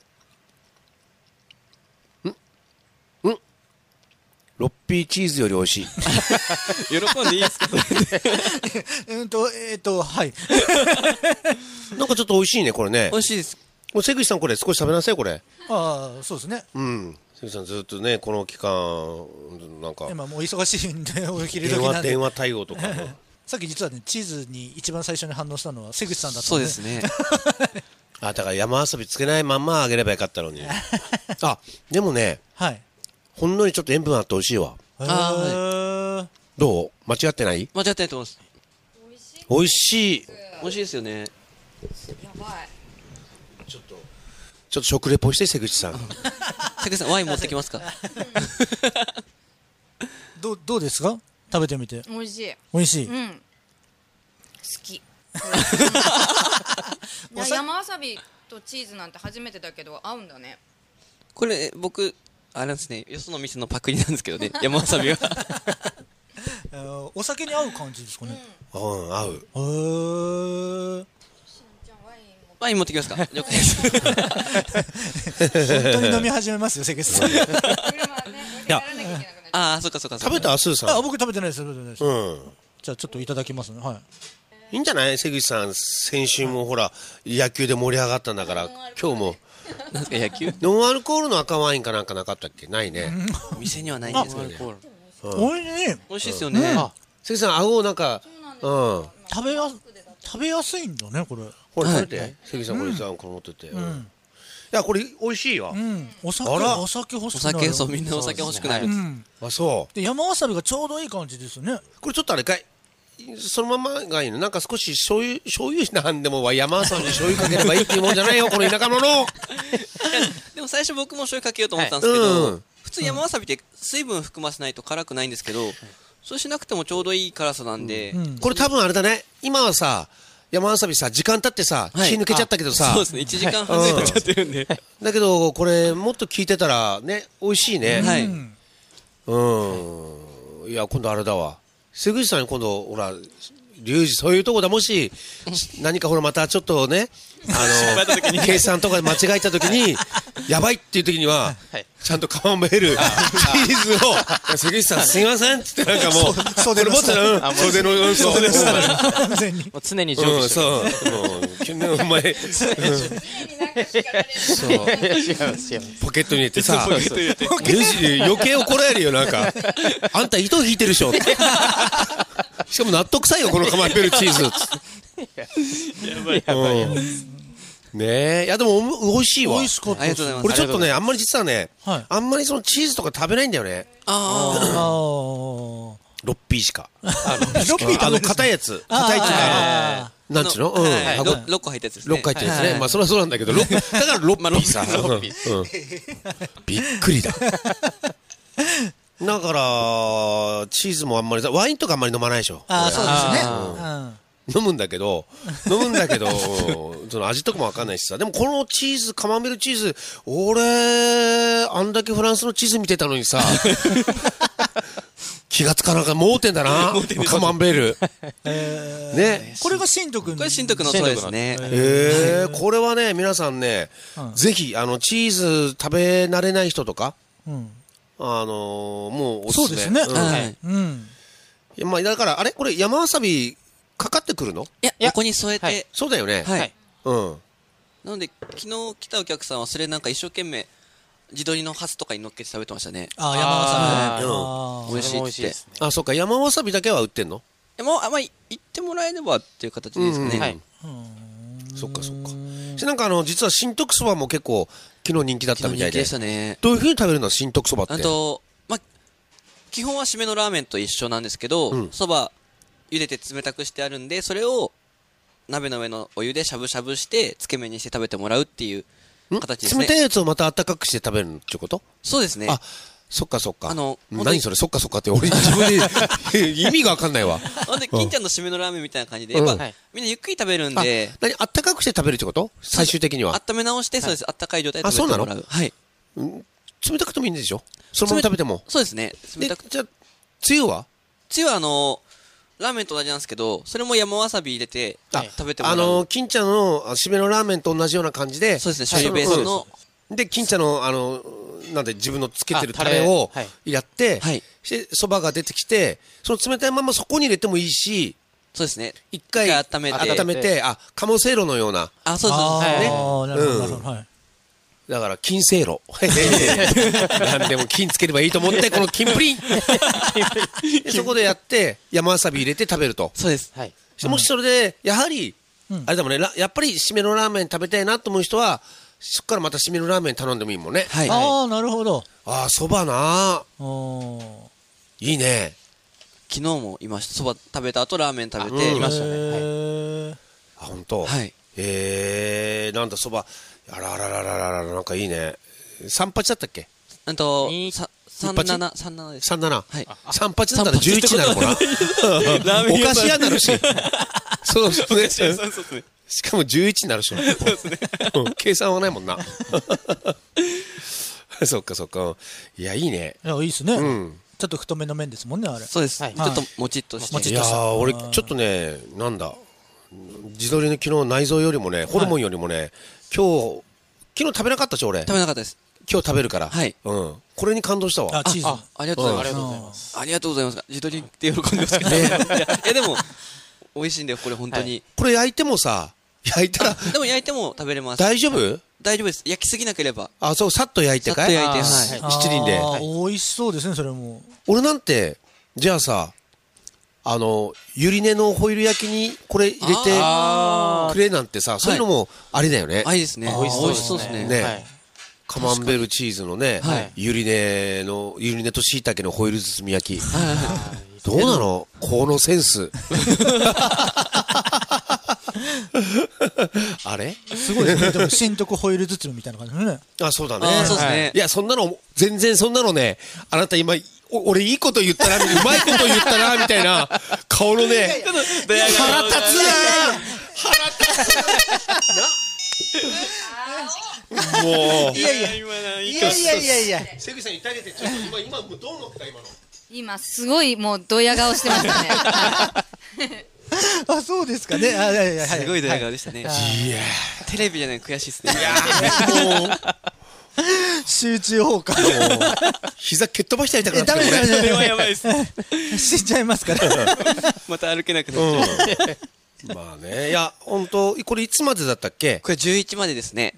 ロッピーチーズより美味しい。 喜んでいいですか？ はい。 なんかちょっと美味しいね、これね。 美味しいです。 もう瀬口さんこれ少し食べなさい、これ。 そうですね。 瀬口さんずっとね、この期間、なんか。 今もう忙しいんで、お昼時なんで。電話対応とか。 さっき実はね、チーズに一番最初に反応したのは瀬口さんだったそうですね。 だから山わさびつけないまんまあげればよかったのに。でもね。はい。ほんのりちょっと塩分あって美味しいわ。どう？間違ってない？ 間違ってないと思います。 美味しい。 美味しいですよね。 やばい。 ちょっと食レポして瀬口さん。 竹さんワイン持ってきますか？ どうですか？食べてみて。 美味しい。 美味しい。 うん。好き。山わさびとチーズなんて初めてだけど合うんだね。 これ僕あれなんですね、よその店のパクリなんですけどね、山わさびは。 お酒に合う感じですかね。 合う。 ワイン持ってきますか？了解です。 本当に飲み始めますよ、関口さん。いや、 ああ、そっかそっか。 食べたスーさん。 僕食べてないです。じゃあちょっといただきますね。はい。 いいんじゃない？関口さん、先週もほら野球で盛り上がったんだから、今日も。 なんか野球？ ノンアルコールの赤ワインかなんかなかったっけ？ないね。 店にはないんですよね。 おいしい。 美味しいですよね。 関口さん、顎なんか、 食べやすいんだね、これ。 これ食べて。関口さん、これさ、これ持ってて。いや、これ美味しいわ。 お酒欲しくなる。 お酒、そう、みんなお酒欲しくなる。 あ、そう。 で、山わさびがちょうどいい感じですね。 これちょっとあれかい。そのままがいいの。なんか少し醤油なんでも山わさびに醤油かければいいっていうもんじゃないよ、この田舎者。 でも最初僕も醤油かけようと思ったんですけど、普通山わさびって水分含ませないと辛くないんですけど、そうしなくてもちょうどいい辛さなんで。 これ多分あれだね。今はさ、山わさびさ、時間経ってさ、気抜けちゃったけどさ。 そうですね、1時間半で経っちゃってるんで。 だけど、これ、もっと効いてたら、ね、美味しいね。 はい。 いや、今度あれだわ。関口さんに今度、ほら、リュウジ、そういうとこだ。もし、何かほら、またちょっとね、計算とかで間違えたときに、やばいっていうときには、ちゃんとカマンベール、チーズを、関口さんすいませんっつってなんかもう、袖の下の、袖の下完全に。常に常備してる。 そう。お前、ポケットに入れてさ、余計怒られるよ、なんか。あんた糸引いてるでしょ。しかも納得さいよ、このカマンベールチーズ。やばい。ねえ、いやでも美味しいわ。 美味しかったです。 これちょっとね、あんまり実はね、あんまりそのチーズとか食べないんだよね。ロッピーしか。ロッピー硬いやつ。硬いっていうか、なんちゅうの 6個入ったやつですね。 6個入ったやつね。まあそれはそうなんだけど、だからロッピーさ。びっくりだ。だから、チーズもあんまり、ワインとかあんまり飲まないでしょ。 そうですね。 飲むんだけど、その味とかもわかんないしさ。でもこのチーズ、カマンベールチーズ、俺、あんだけフランスのチーズ見てたのにさ、気がつかなかった。盲点だな、カマンベール。ね。 これが新徳これ新徳のそうですね。 これはね、皆さんね、ぜひ、チーズ食べ慣れない人とか、もうおすすめ。 そうですね。 まあ、だから、あれこれ山わさび、かかってくるの？ いや、ここに添えて。 そうだよね。 はい。なので、昨日来たお客さんはそれなんか一生懸命、地鶏のハツとかに乗っけて食べてましたね。 山わさび。 美味しいって。 あ、そっか、山わさびだけは売ってんの？ もう、言ってもらえればっていう形ですね。はい。 そっかそっか。なんか実は新徳そばも結構、昨日人気だったみたいで。 人気でしたね。 どういう風に食べるの新徳そばって？ 基本は締めのラーメンと一緒なんですけど、そば、茹でて冷たくしてあるんで、それを鍋の上のお湯でしゃぶしゃぶしてつけ麺にして食べてもらうっていう形ですね。 冷たいやつをまた温かくして食べるってこと？ そうですね。 あ、そっかそっか。何それそっかそっかって俺自分で意味がわかんないわ。 ほんで金ちゃんの締めのラーメンみたいな感じで、やっぱみんなゆっくり食べるんで。 何温かくして食べるってこと？最終的には。 温め直して、そうです。温かい状態で食べてもらう。はい。 冷たくてもいいんでしょ？そのまま食べても。 そうですね。 じゃあつゆは？ つゆはラーメンと同じなんですけど、それも山わさび入れて食べてもらう。 金ちゃんの締めのラーメンと同じような感じで。 そうですね、醤油ベースの。 で、金ちゃんの、なんで自分のつけてるタレをやって、で、蕎麦が出てきて、その冷たいままそこに入れてもいいし、 そうですね。 一回温めて、鴨せいろのような。 あ、そうそうなるほど。 だから、金せいろ。なんでも金つければいいと思って、この金プリンそこでやって、山わさび入れて食べると。 そうです。 もしそれで、やはり、あれだもんね、やっぱり締めのラーメン食べたいなと思う人は、そっからまた締めのラーメン頼んでもいいもんね。 ああ、なるほど。 ああ、そばな。いいね。 昨日もいました。そば食べた後ラーメン食べていましたね。 あ、本当。 はい。 なんだそば。あら、なんかいいね。 38だったっけ 37です。 37。 はい。 38だったら11になるもんな。お菓子屋になるし。そうそうね。しかも11になるし。そうですね。計算はないもんな。そっかそっか。いや、いいね。 いや、いいっすね。ちょっと太めの麺ですもんね、あれ。 そうです。ちょっともちっとして。 いやー、俺、ちょっとね、なんだ。地鶏の昨日内臓よりもね、ホルモンよりもね、昨日食べなかったし、俺。 食べなかったです。 今日食べるから。 はい。 これに感動したわ。 チーズ。 ありがとうございます。ありがとうございます。地鶏って喜んでますけど。いや、でも、美味しいんだよ、これ、本当に。 これ焼いてもさ、焼いたら。 でも焼いても食べれます。 大丈夫？ 大丈夫です。焼きすぎなければ。 あ、そう、さっと焼いてかい？ さっと焼いて、はい。 七輪で。 美味しそうですね、それも。 俺なんて、じゃあさ、ゆり根のホイル焼きにこれ入れてくれなんてさ、そういうのもありだよね。 ありですね。美味しそうですね。 ね。カマンベールチーズのね、ゆり根と椎茸のホイル包み焼き。どうなの？このセンス。あれ？ すごいですね。でも、新徳ホイル包みみたいな感じですね。 あ、そうだね。 そうですね。 いや、全然そんなのね、あなた今、俺いいこと言ったな、うまいこと言ったな、みたいな顔のね、腹立つなもう。 いや。 瀬口さん言ってあげて、ちょっと今、どう思った今の。 今、すごいもうドヤ顔してましたね。 あ、そうですかね。 すごいドヤ顔でしたね。いやテレビじゃない悔しいですね。 もう。 集中砲火。 膝蹴っ飛ばしちゃいたくなってダメです。 それはやばいです。 死んじゃいますから。 また歩けなくなっちゃう。 まあね、いや、本当これいつまでだったっけ？ これ11までですね。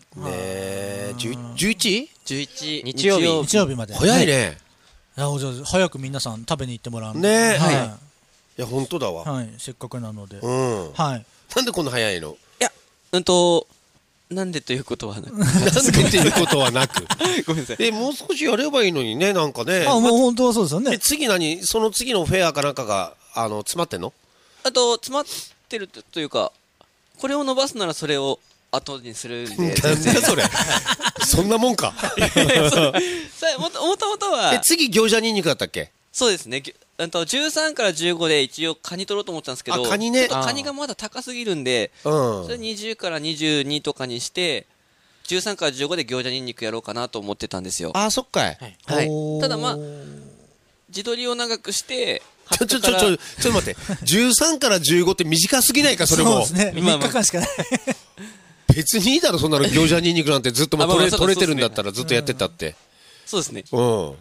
11？ 11 日曜日まで。 早いね。 早く皆さん食べに行ってもらう。 ね。いや、本当だわ。 はい、せっかくなので。 はい。なんでこんな早いの？ いや、なんでということはなく。 なんでということはなく。 ごめんなさい。 もう少しやればいいのにね、なんかね。 もう本当はそうですよね。 その次のフェアかなんかが、詰まってんの？ 詰まってるというか、これを伸ばすならそれを後にするんで。 なんだそれ。そんなもんか。 もともとは。 次、餃子ニンニクだったっけ？ そうですね。13から15で一応カニ取ろうと思ったんですけど、 カニね。 カニがまだ高すぎるんで、それ20から22とかにして13から15で餃子ニンニクやろうかなと思ってたんですよ。 あ、そっかい。 はい。ただまあ地鶏を長くしてちょっと待って。13から15って短すぎないか、それも。 そうですね。3日間しかない。 別にいいだろ、そんなの。餃子ニンニクなんてずっと取れてるんだったらずっとやってたって。 そうですね。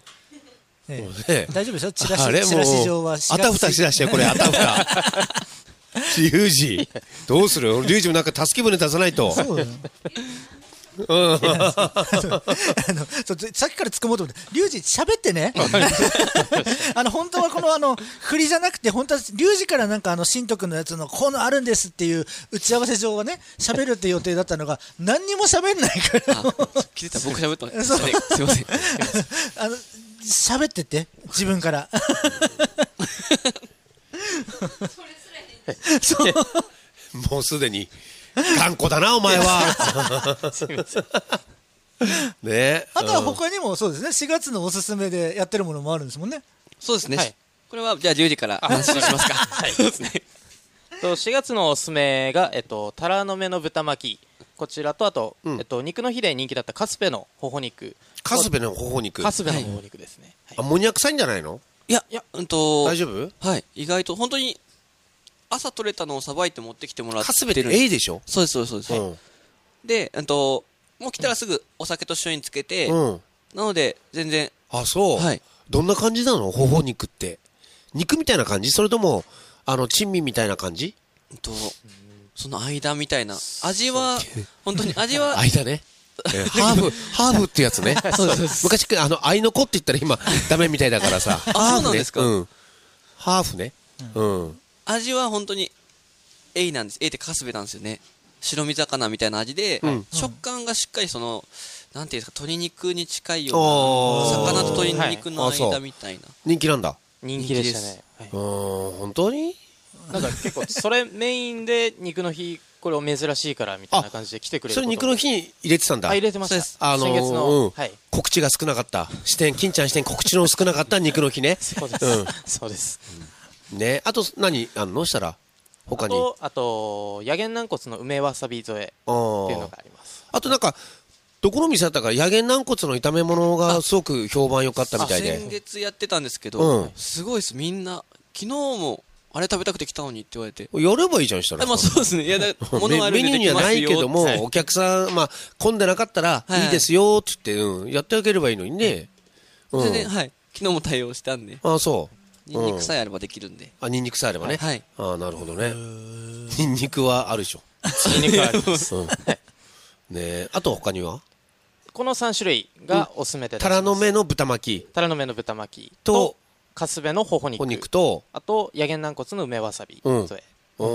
大丈夫ですよ。チラシ状は。 あたふたしだして、これ、あたふた。リュウジ。どうする？リュウジもなんか助け舟出さないと。そうだよ。さっきから突っ込もうと思って、リュウジ喋ってね。本当はこの振りじゃなくて、本当はリュウジからなんか新徳のやつのこうのあるんですっていう打ち合わせ上はね、喋るって予定だったのが何にも喋んないから。 気づいた、僕喋った。すいません。 喋ってって自分から。 もうすでに頑固だなお前は。すみません。ね。 あとは他にもそうですね。4月のおすすめでやってるものもあるんですもんね。 そうですね。これはじゃあ10時から話しますか。そうですね。 4月のおすすめがタラの芽の豚巻き、こちらとあと肉の日で人気だったカスペのほほ肉。 カスペのほほ肉。 カスペのほほ肉ですね。 アンモニア臭いんじゃないの？ いや大丈夫？ はい。意外と本当に朝取れたのをさばいて持ってきてもらってる。 カスベってエイでしょ？ そうですそうです。で、もう来たらすぐお酒と一緒につけて、なので全然。 あ、そう。はい。どんな感じなの？ほほ肉って。肉みたいな感じ？それとも珍味みたいな感じ？ その間みたいな味は本当に味は間ね。ハーフってやつね。そうです。昔アイノコって言ったら今ダメみたいだからさ。 あ、そうなんですか。 ハーフね。 味は本当にエイなんです。エイってカスベなんですよね。白身魚みたいな味で、食感がしっかりなんていうんですか、鶏肉に近いような、魚と鶏肉の間みたいな。 人気なんだ。 人気でしたね。 本当に？ なんか結構それメインで肉の日これ珍しいからみたいな感じで来てくれることも。 それ肉の日に入れてたんだ。 入れてました。先月の、はい、 告知が少なかった金ちゃん視点告知の少なかった肉の日ね。 そうです、そうです、 ね。あと何あんのしたら他にあと野源軟骨の梅わさび添えっていうのがあります。 あとなんかどこの店だったか野源軟骨の炒め物がすごく評判良かったみたいで。 先月やってたんですけど、すごいです。みんな昨日もあれ食べたくて来たのにって言われて、 やればいいじゃんしたら。 まあそうですね。いや物があるんでメニューにはないけども、 はい、 お客さんまあ混んでなかったらいいですよって言って、やってあげればいいのにね。 全然、はい。昨日も対応したんで。 あ、そう。 ニンニクさえあればできるんで。 ニンニクさえあればね。 はい。 あ、なるほどね。ニンニクはあるでしょ。 ニンニクはあります。 ね、あと他にはこの3種類がおすすめで、 タラの芽の豚巻き、 タラの芽の豚巻きとカスベのほほ肉と、 あと野源軟骨の梅わさび添え。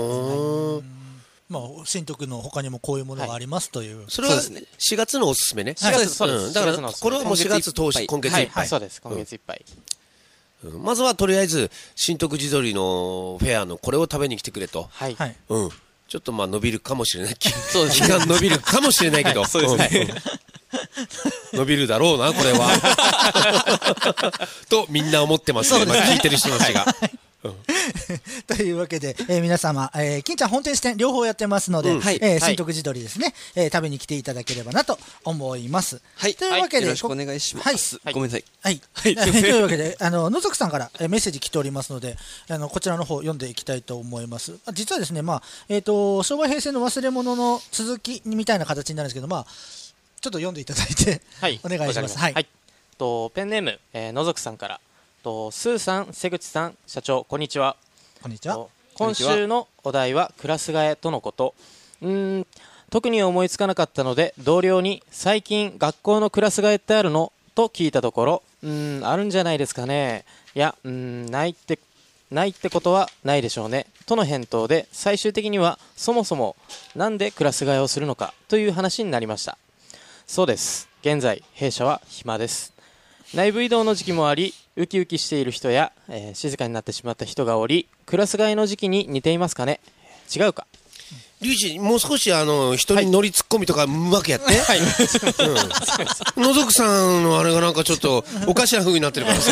まあ新徳の他にもこういうものがありますという。 それは4月のおすすめね。 4月、そうです。 だからこれはもう4月投資、今月いっぱい。 そうです。今月いっぱい。 まずはとりあえず新徳地鶏のフェアのこれを食べに来てくれと。 はい。 ちょっとまあ伸びるかもしれない。期間伸びるかもしれないけど。 そうですね。 伸びるだろうなこれは。とみんな思ってますね。聞いてる人たちが。 というわけで、皆様、金ちゃん本店支店両方やってますので、新徳地鶏ですね、食べに来ていただければなと思います。 はい。 というわけで、 よろしくお願いします。ごめんなさい。 はい。というわけで、野族さんからメッセージ来ておりますので、こちらの方読んでいきたいと思います。実はですね、まあ、昭和平成の忘れ物の続きみたいな形になるんですけど、まあ、ちょっと読んでいただいて、お願いします。はい。 ペンネーム、野族さんから。スーさん、瀬口さん、社長、こんにちは。 こんにちは。 今週のお題はクラス替えとのこと。特に思いつかなかったので同僚に最近学校のクラス替えってあるのと聞いたところ、あるんじゃないですかね。いや、ないってことはないでしょうねとの返答で、最終的にはそもそもなんでクラス替えをするのかという話になりました。そうです。現在弊社は暇です。内部移動の時期もあり、ウキウキしている人や、静かになってしまった人がおり、クラス替えの時期に似ていますかね。違うか。 リュウジ、もう少し人に乗りツッコミとかうまくやって。はい。のぞくさんのあれがなんかちょっとおかしな風になってるからさ。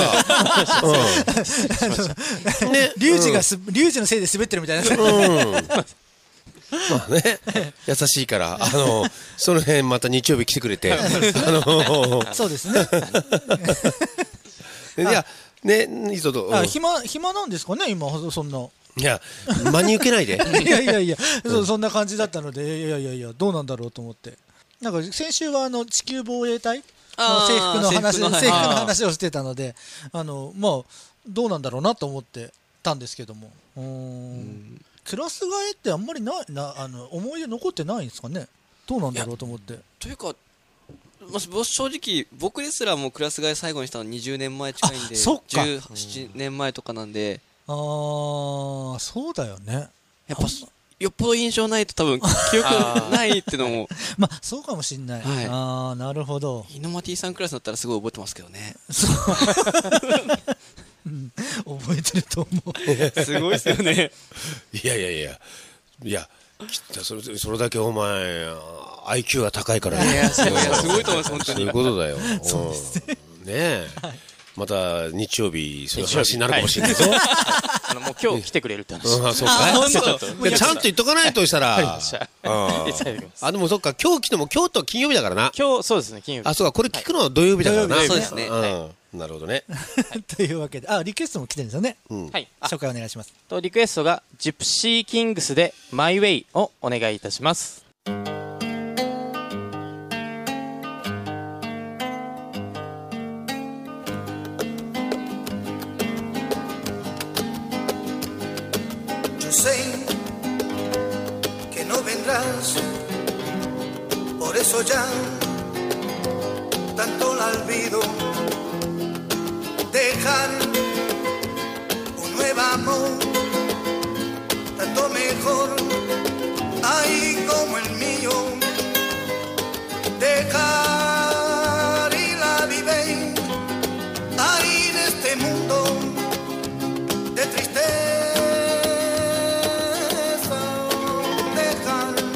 ね、リュウジのせいで滑ってるみたいな。 まあね、優しいからその辺また日曜日来てくれて、 そうですね。 いやね、 暇なんですかね今そんな。 いや真に受けないで。 いやそんな感じだったので、いやどうなんだろうと思って。なんか先週は地球防衛隊の制服の話をしてたので、まあどうなんだろうなと思ってたんですけども。クラス替えってあんまり思い出残ってないんですかね。どうなんだろうと思って。 というか、正直僕ですらもうクラス替え最後にしたの20年前近いんで、17年前とかなんで。 そうだよね。 やっぱよっぽど印象ないと多分記憶ないってのもまあそうかもしんない。なるほど。 猪俣さんクラスだったらすごい覚えてますけどね。 覚えてると思う。 すごいですよね。 いやそれだけお前 IQ が高いからね。 いやすごいと思います本当に。 そういうことだよ。 そうですね。 ねえ。また日曜日そういう話になるかもしれないぞ。 もう今日来てくれるって話。 そうか。ちゃんと言っとかないとしたら。でもそっか、今日来ても今日と金曜日だからな。 今日そうですね、金曜日。 そうか、これ聞くのは土曜日だからな。 そうですね。 なるほどね。 というわけで、リクエストも来てるんですよね。はい。紹介お願いします。 リクエストがジプシーキングスでマイウェイをお願いいたします。 Por eso ya tanto la olvido, dejar un nuevo amor, tanto mejor ahí como el mío, dejar y la vive ahí en este mundo de tristeza, dejar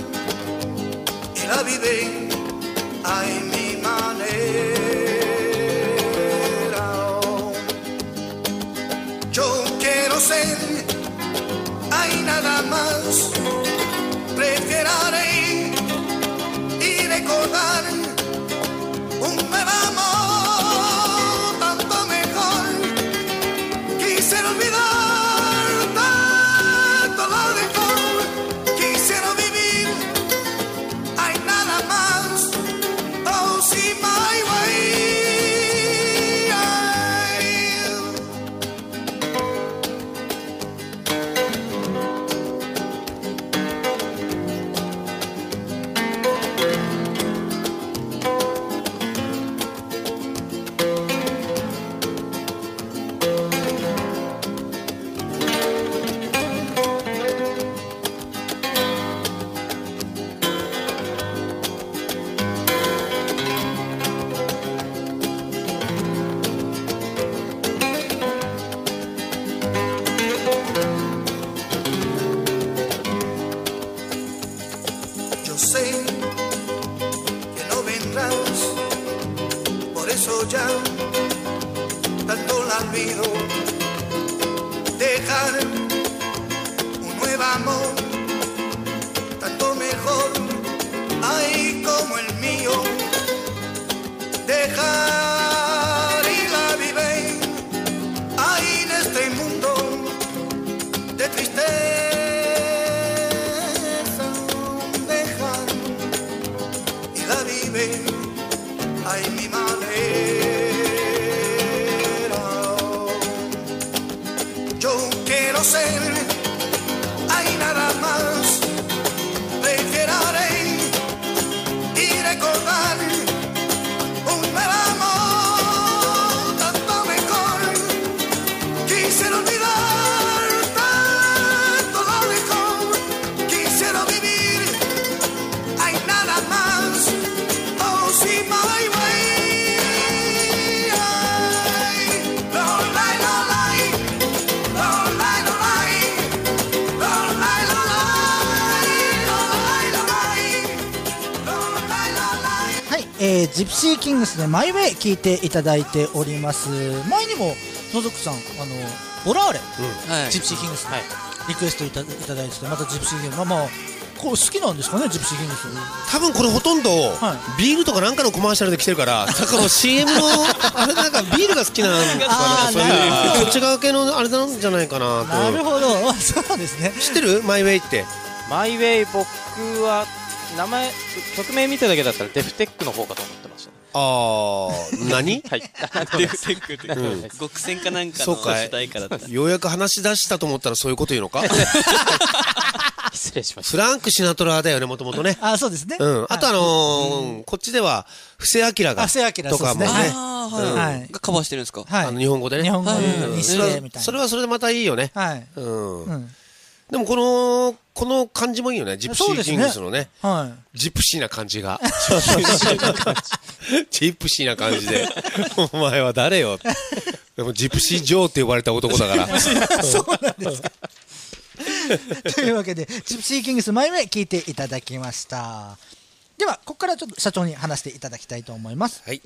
más. Preferiré y recordar un nuevo amor, tanto mejor. Quisiera olvidar tanto lo dejó. Quisiera vivir, hay nada más. Oh, see my way. Yo sé que no vendrás, por eso ya tanto la olvido. Dejar un nuevo amor, tanto mejor, ay, como el mío. Dejar y la vive, ay, en este mundo de tristeza. Dejar y la vive, ay, mi manera. Yo quiero ser, hay nada más. Preferiré y recordar un nuevo amor, tanto mejor. Quisiera olvidar tanto lo mejor. Quisiera vivir, hay nada más. Oh, see my way. ジプシーキングスでマイウェイ聞いていただいております。前にものぞくさんボラーレ、ジプシーキングスでリクエストいただいてて、またジプシーキングスこう好きなんですかね、ジプシーキングス。 多分これほとんどビールとかなんかのコマーシャルで来てるから、この CM のあれなんかビールが好きなんですかね、そういうそっち側系のあれなんじゃないかなと。 なるほど、そうですね。 知ってるマイウェイって。 マイウェイ、僕は名前曲名見ただけだったらデフテックの方かと思ってましたね。 何はいデフテックって極戦かなんかの主題歌だった。 ようやく話し出したと思ったらそういうこと言うのか。 失礼しました。 フランク・シナトラだよね、もともとね。 そうですね。 あとこっちでは布施明がとかもねがカバーしてるんですか。 日本語でね。 日本語にしてみたいな。 それはそれでまたいいよね。でもこの感じもいいよね、ジプシーキングスのね。ジプシーな感じが。ジプシーな感じで。お前は誰よ。でもジプシージョーって呼ばれた男だから。 そうなんですか。というわけでジプシーキングスマイウェイ聞いていただきました。ではここからちょっと社長に話していただきたいと思います。 はい。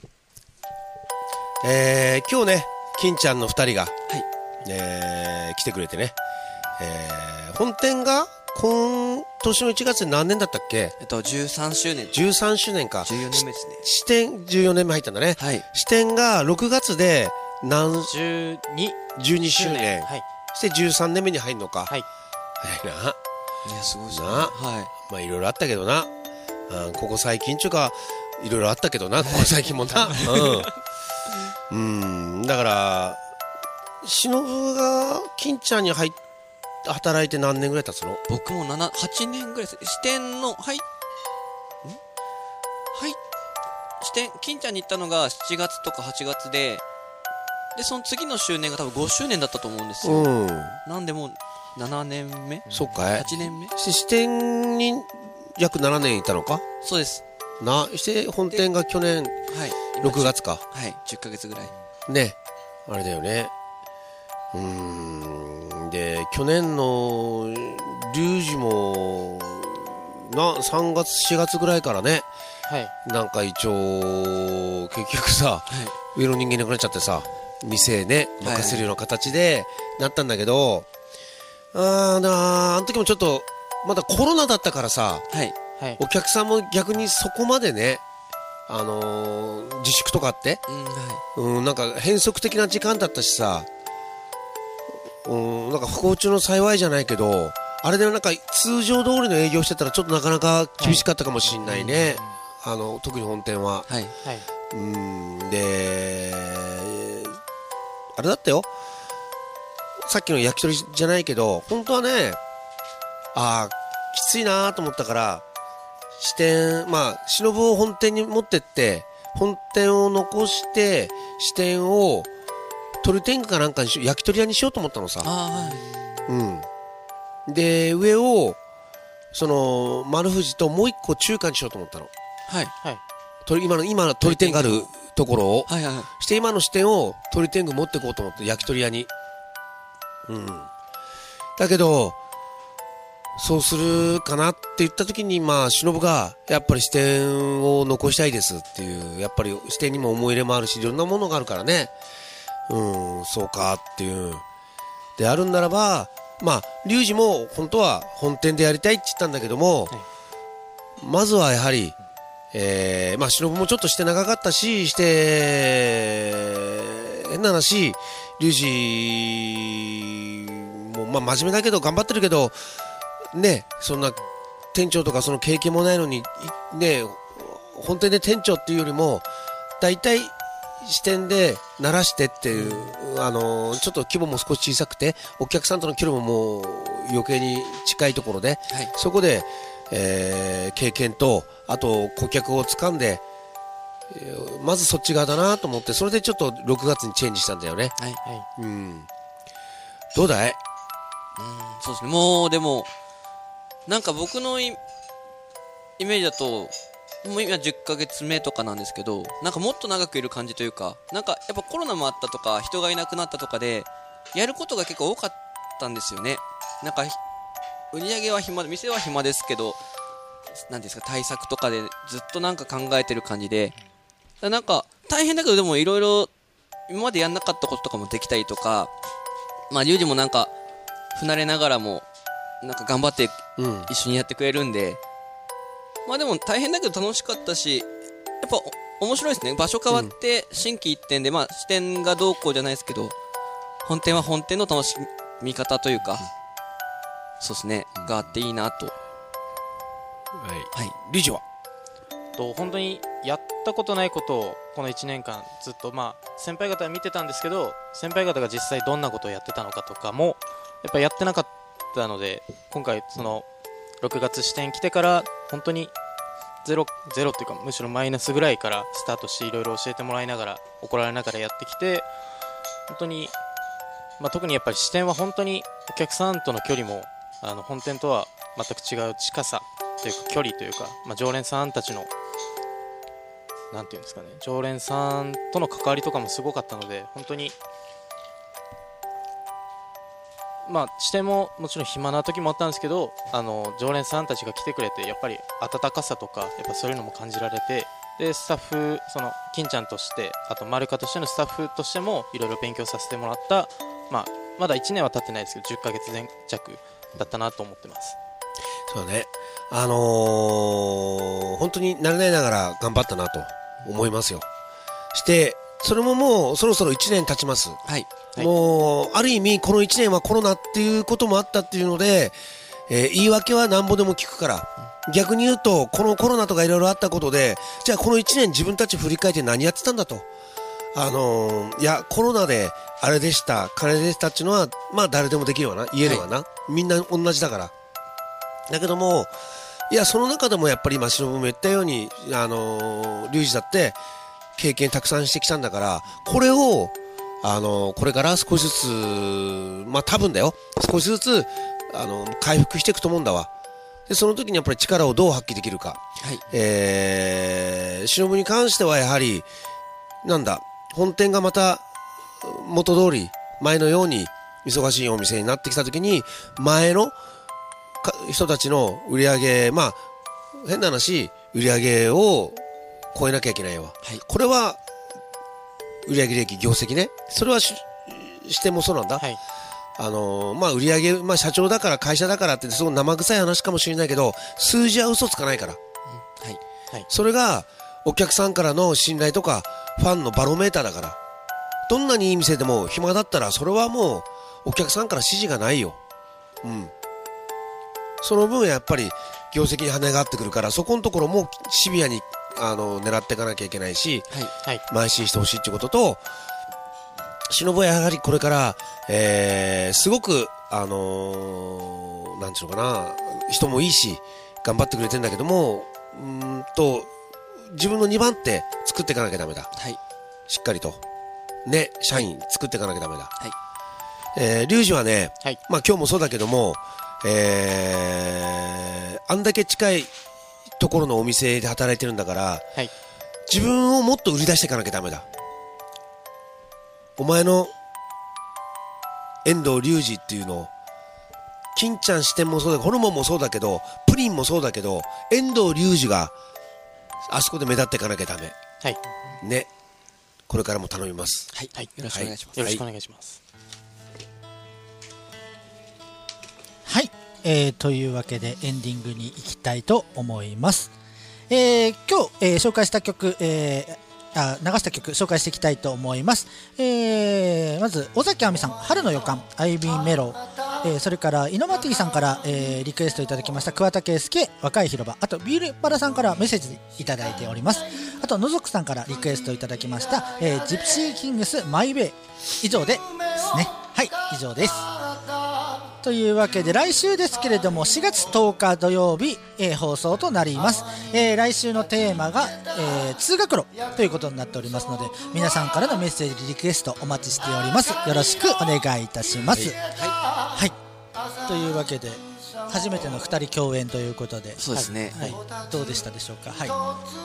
今日ね、金ちゃんの2人が、来てくれてね。本店が今年の1月で何年だったっけ ？13周年。 13周年か。 14年目ですね。 支店14年目入ったんだね。支店が6月で12周年。して13年目に入るのか。早いな。 いや、すごいですね。 まあいろいろあったけどな。ここ最近ちゅうか、いろいろあったけどな、ここ最近もな。だから、忍が金ちゃんに働いて何年ぐらい経つの？ 僕も8年ぐらいです。支店の、支店、金ちゃんに行ったのが7月とか8月で、その次の周年が多分5周年だったと思うんですよ。なんでもう7年目？ そうかい。 8年目？ 支店に約7年いたのか？ そうです。 して本店が去年6月か。 10ヶ月ぐらい。 ね、あれだよね。で、去年のリュウジも3月4月ぐらいからね、なんか一応結局さ、上の人間いなくなっちゃってさ、店ね任せるような形でなったんだけど、あの時もちょっとまだコロナだったからさ、お客さんも逆にそこまでね、自粛とかあって、なんか変則的な時間だったしさ、なんか不幸中の幸いじゃないけど、あれでなんか通常通りの営業してたらちょっとなかなか厳しかったかもしれないね、特に本店は。で、あれだったよ、さっきの焼き鳥じゃないけど、本当はね、きついなと思ったから、支店、忍を本店に持ってって、本店を残して、支店を鳥天狗かなんかに焼き鳥屋にしようと思ったのさ。で、上を、丸藤ともう一個中華にしようと思ったの。今の鳥天狗あるところを。して今の支店を鳥天狗持っていこうと思って、焼き鳥屋に。だけど、そうするかなって言った時に、忍が、やっぱり支店を残したいですっていう、やっぱり支店にも思い入れもあるし、いろんなものがあるからね。そうかっていう。で、あるんならば、リュウジも本当は本店でやりたいって言ったんだけども、まずはやはり、忍もちょっとして長かったし、変な話、リュウジも、真面目だけど頑張ってるけど、ね、そんな店長とかその経験もないのに、ね、本店で店長っていうよりも、大体支店で鳴らしてっていう、ちょっと規模も少し小さくて、お客さんとの距離ももう余計に近いところで、そこで、経験と、あと顧客を掴んで、まずそっち側だなと思って、それでちょっと6月にチェンジしたんだよね。どうだい？ そうですね。もうでも、なんか僕のイメージだと、もう今10ヶ月目とかなんですけど、なんかもっと長くいる感じというか、なんかやっぱコロナもあったとか、人がいなくなったとかで、やることが結構多かったんですよね。なんか、売り上げは店は暇ですけど、なんですか、対策とかでずっとなんか考えてる感じで、なんか大変だけど、でもいろいろ今までやんなかったこととかもできたりとか、リュウジもなんか、不慣れながらも、なんか頑張って一緒にやってくれるんで、でも大変だけど楽しかったし、やっぱ面白いですね。場所変わって心機一転で、支店がどうこうじゃないですけど、本店は本店の楽しみ方というか、そうですね、があっていいなと。 リジは本当にやったことないことをこの1年間ずっと先輩方は見てたんですけど、先輩方が実際どんなことをやってたのかとかもやっぱやってなかったので、今回その6月支店来てから本当にゼロっていうか、むしろマイナスぐらいからスタートして、いろいろ教えてもらいながら、怒られながらやってきて、本当に、特にやっぱり支店は本当にお客さんとの距離も本店とは全く違う近さというか距離というか、常連さんたちのなんていうんですかね、常連さんとの関わりとかもすごかったので、本当に支店ももちろん暇な時もあったんですけど、常連さんたちが来てくれて、やっぱり温かさとかやっぱそういうのも感じられて、でスタッフ、金ちゃんとして、あと丸香としてのスタッフとしてもいろいろ勉強させてもらった、まだ1年は経ってないですけど10ヶ月弱だったなと思ってます。 そうね、本当に慣れないながら頑張ったなと思いますよ。してそれももうそろそろ1年経ちます。もうある意味この1年はコロナっていうこともあったっていうので、言い訳はなんぼでも聞くから、逆に言うとこのコロナとかいろいろあったことで、じゃあこの1年自分たち振り返って何やってたんだと、いやコロナであれでした、金でしたっていうのは誰でもできるわな、言えるわな、みんな同じだから。だけども、いやその中でもやっぱり今忍も言ったように、リュウジだって経験たくさんしてきたんだから、これをこれから少しずつ、多分だよ、少しずつ回復していくと思うんだわ。でその時にやっぱり力をどう発揮できるか。忍に関してはやはり本店がまた元通り前のように忙しいお店になってきた時に、前の人たちの売り上げ、変な話、売り上げを超えなきゃいけないわ。これは売上利益、業績ね、それは支店もそうなんだ。 まあ売り上げ、まあ社長だから会社だからってすごい生臭い話かもしれないけど、数字は嘘つかないから。 はい。 それがお客さんからの信頼とかファンのバロメーターだから。どんなにいい店でも暇だったらそれはもうお客さんから指示がないよ。うん。その分やっぱり業績に跳ね上がってくるから、そこのところもシビアに狙っていかなきゃいけないし、邁進してほしいっていうことと、忍はやはりこれから、すごくなんていうのかな、人もいいし頑張ってくれてるんだけども、自分の2番手作っていかなきゃダメだ。 はい。 しっかりとね、社員作っていかなきゃダメだ。 はい。 リュウジはね、 はい、 まあ今日もそうだけども、あんだけ近いところのお店で働いてるんだから、 はい、 自分をもっと売り出していかなきゃダメだ。お前の遠藤隆二っていうの、金ちゃん支店もそうだけど、ホルモンもそうだけど、プリンもそうだけど、遠藤隆二があそこで目立っていかなきゃダメ。 はい。 ね。これからも頼みます。 はい。はい、よろしくお願いします。 よろしくお願いします。 はい、というわけでエンディングに行きたいと思います。今日、紹介した曲、流した曲紹介していきたいと思います。まず尾崎亜美さん、春の予感、アイビーメロ、それからイノマティさんから、リクエストいただきました桑田佳祐、若い広場、あとビールバラさんからメッセージいただいております。あとのぞくさんからリクエストいただきました、ジプシーキングスマイウェイ、以上ですね。はい、以上です。というわけで来週ですけれども4月10日土曜日、放送となります。来週のテーマが、通学路ということになっておりますので、皆さんからのメッセージリクエストお待ちしております。よろしくお願いいたします。はい、というわけで初めての2人共演ということで、 そうですね、 はい、どうでしたでしょうか。はい、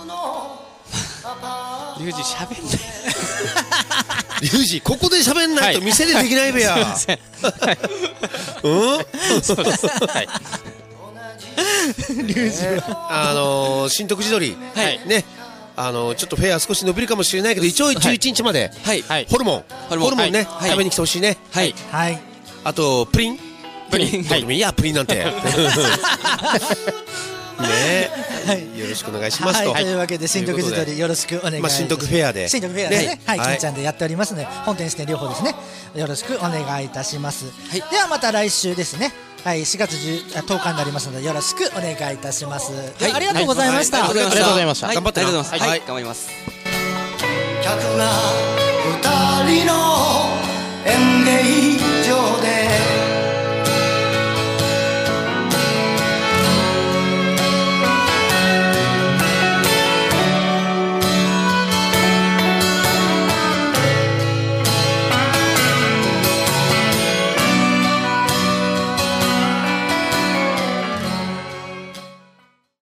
リュウジ喋んないリュウジここで喋んないと店でできないべや、 はい、すいません、はい、そうです、はい、 リュウジは新徳地鶏、 はい、 ね、ちょっとフェア少し伸びるかもしれないけど、一応11日まで、 はいはい、 ホルモンね、 はい、 食べに来てほしいね。 はい、はい、 あとプリン、はい、いやプリンなんてね、はい、よろしくお願いしますと。 はい、というわけで新徳地鶏よろしくお願いします。 新徳フェアで、 新徳フェアでね、はい、金ちゃんでやっておりますので、本店支店両方ですね、よろしくお願いいたします。はい、ではまた来週ですね。はい、4月10日になりますのでよろしくお願いいたします。はい、ありがとうございました。 ありがとうございました。 頑張ってください。 はい、 頑張ります。 客が2人の演芸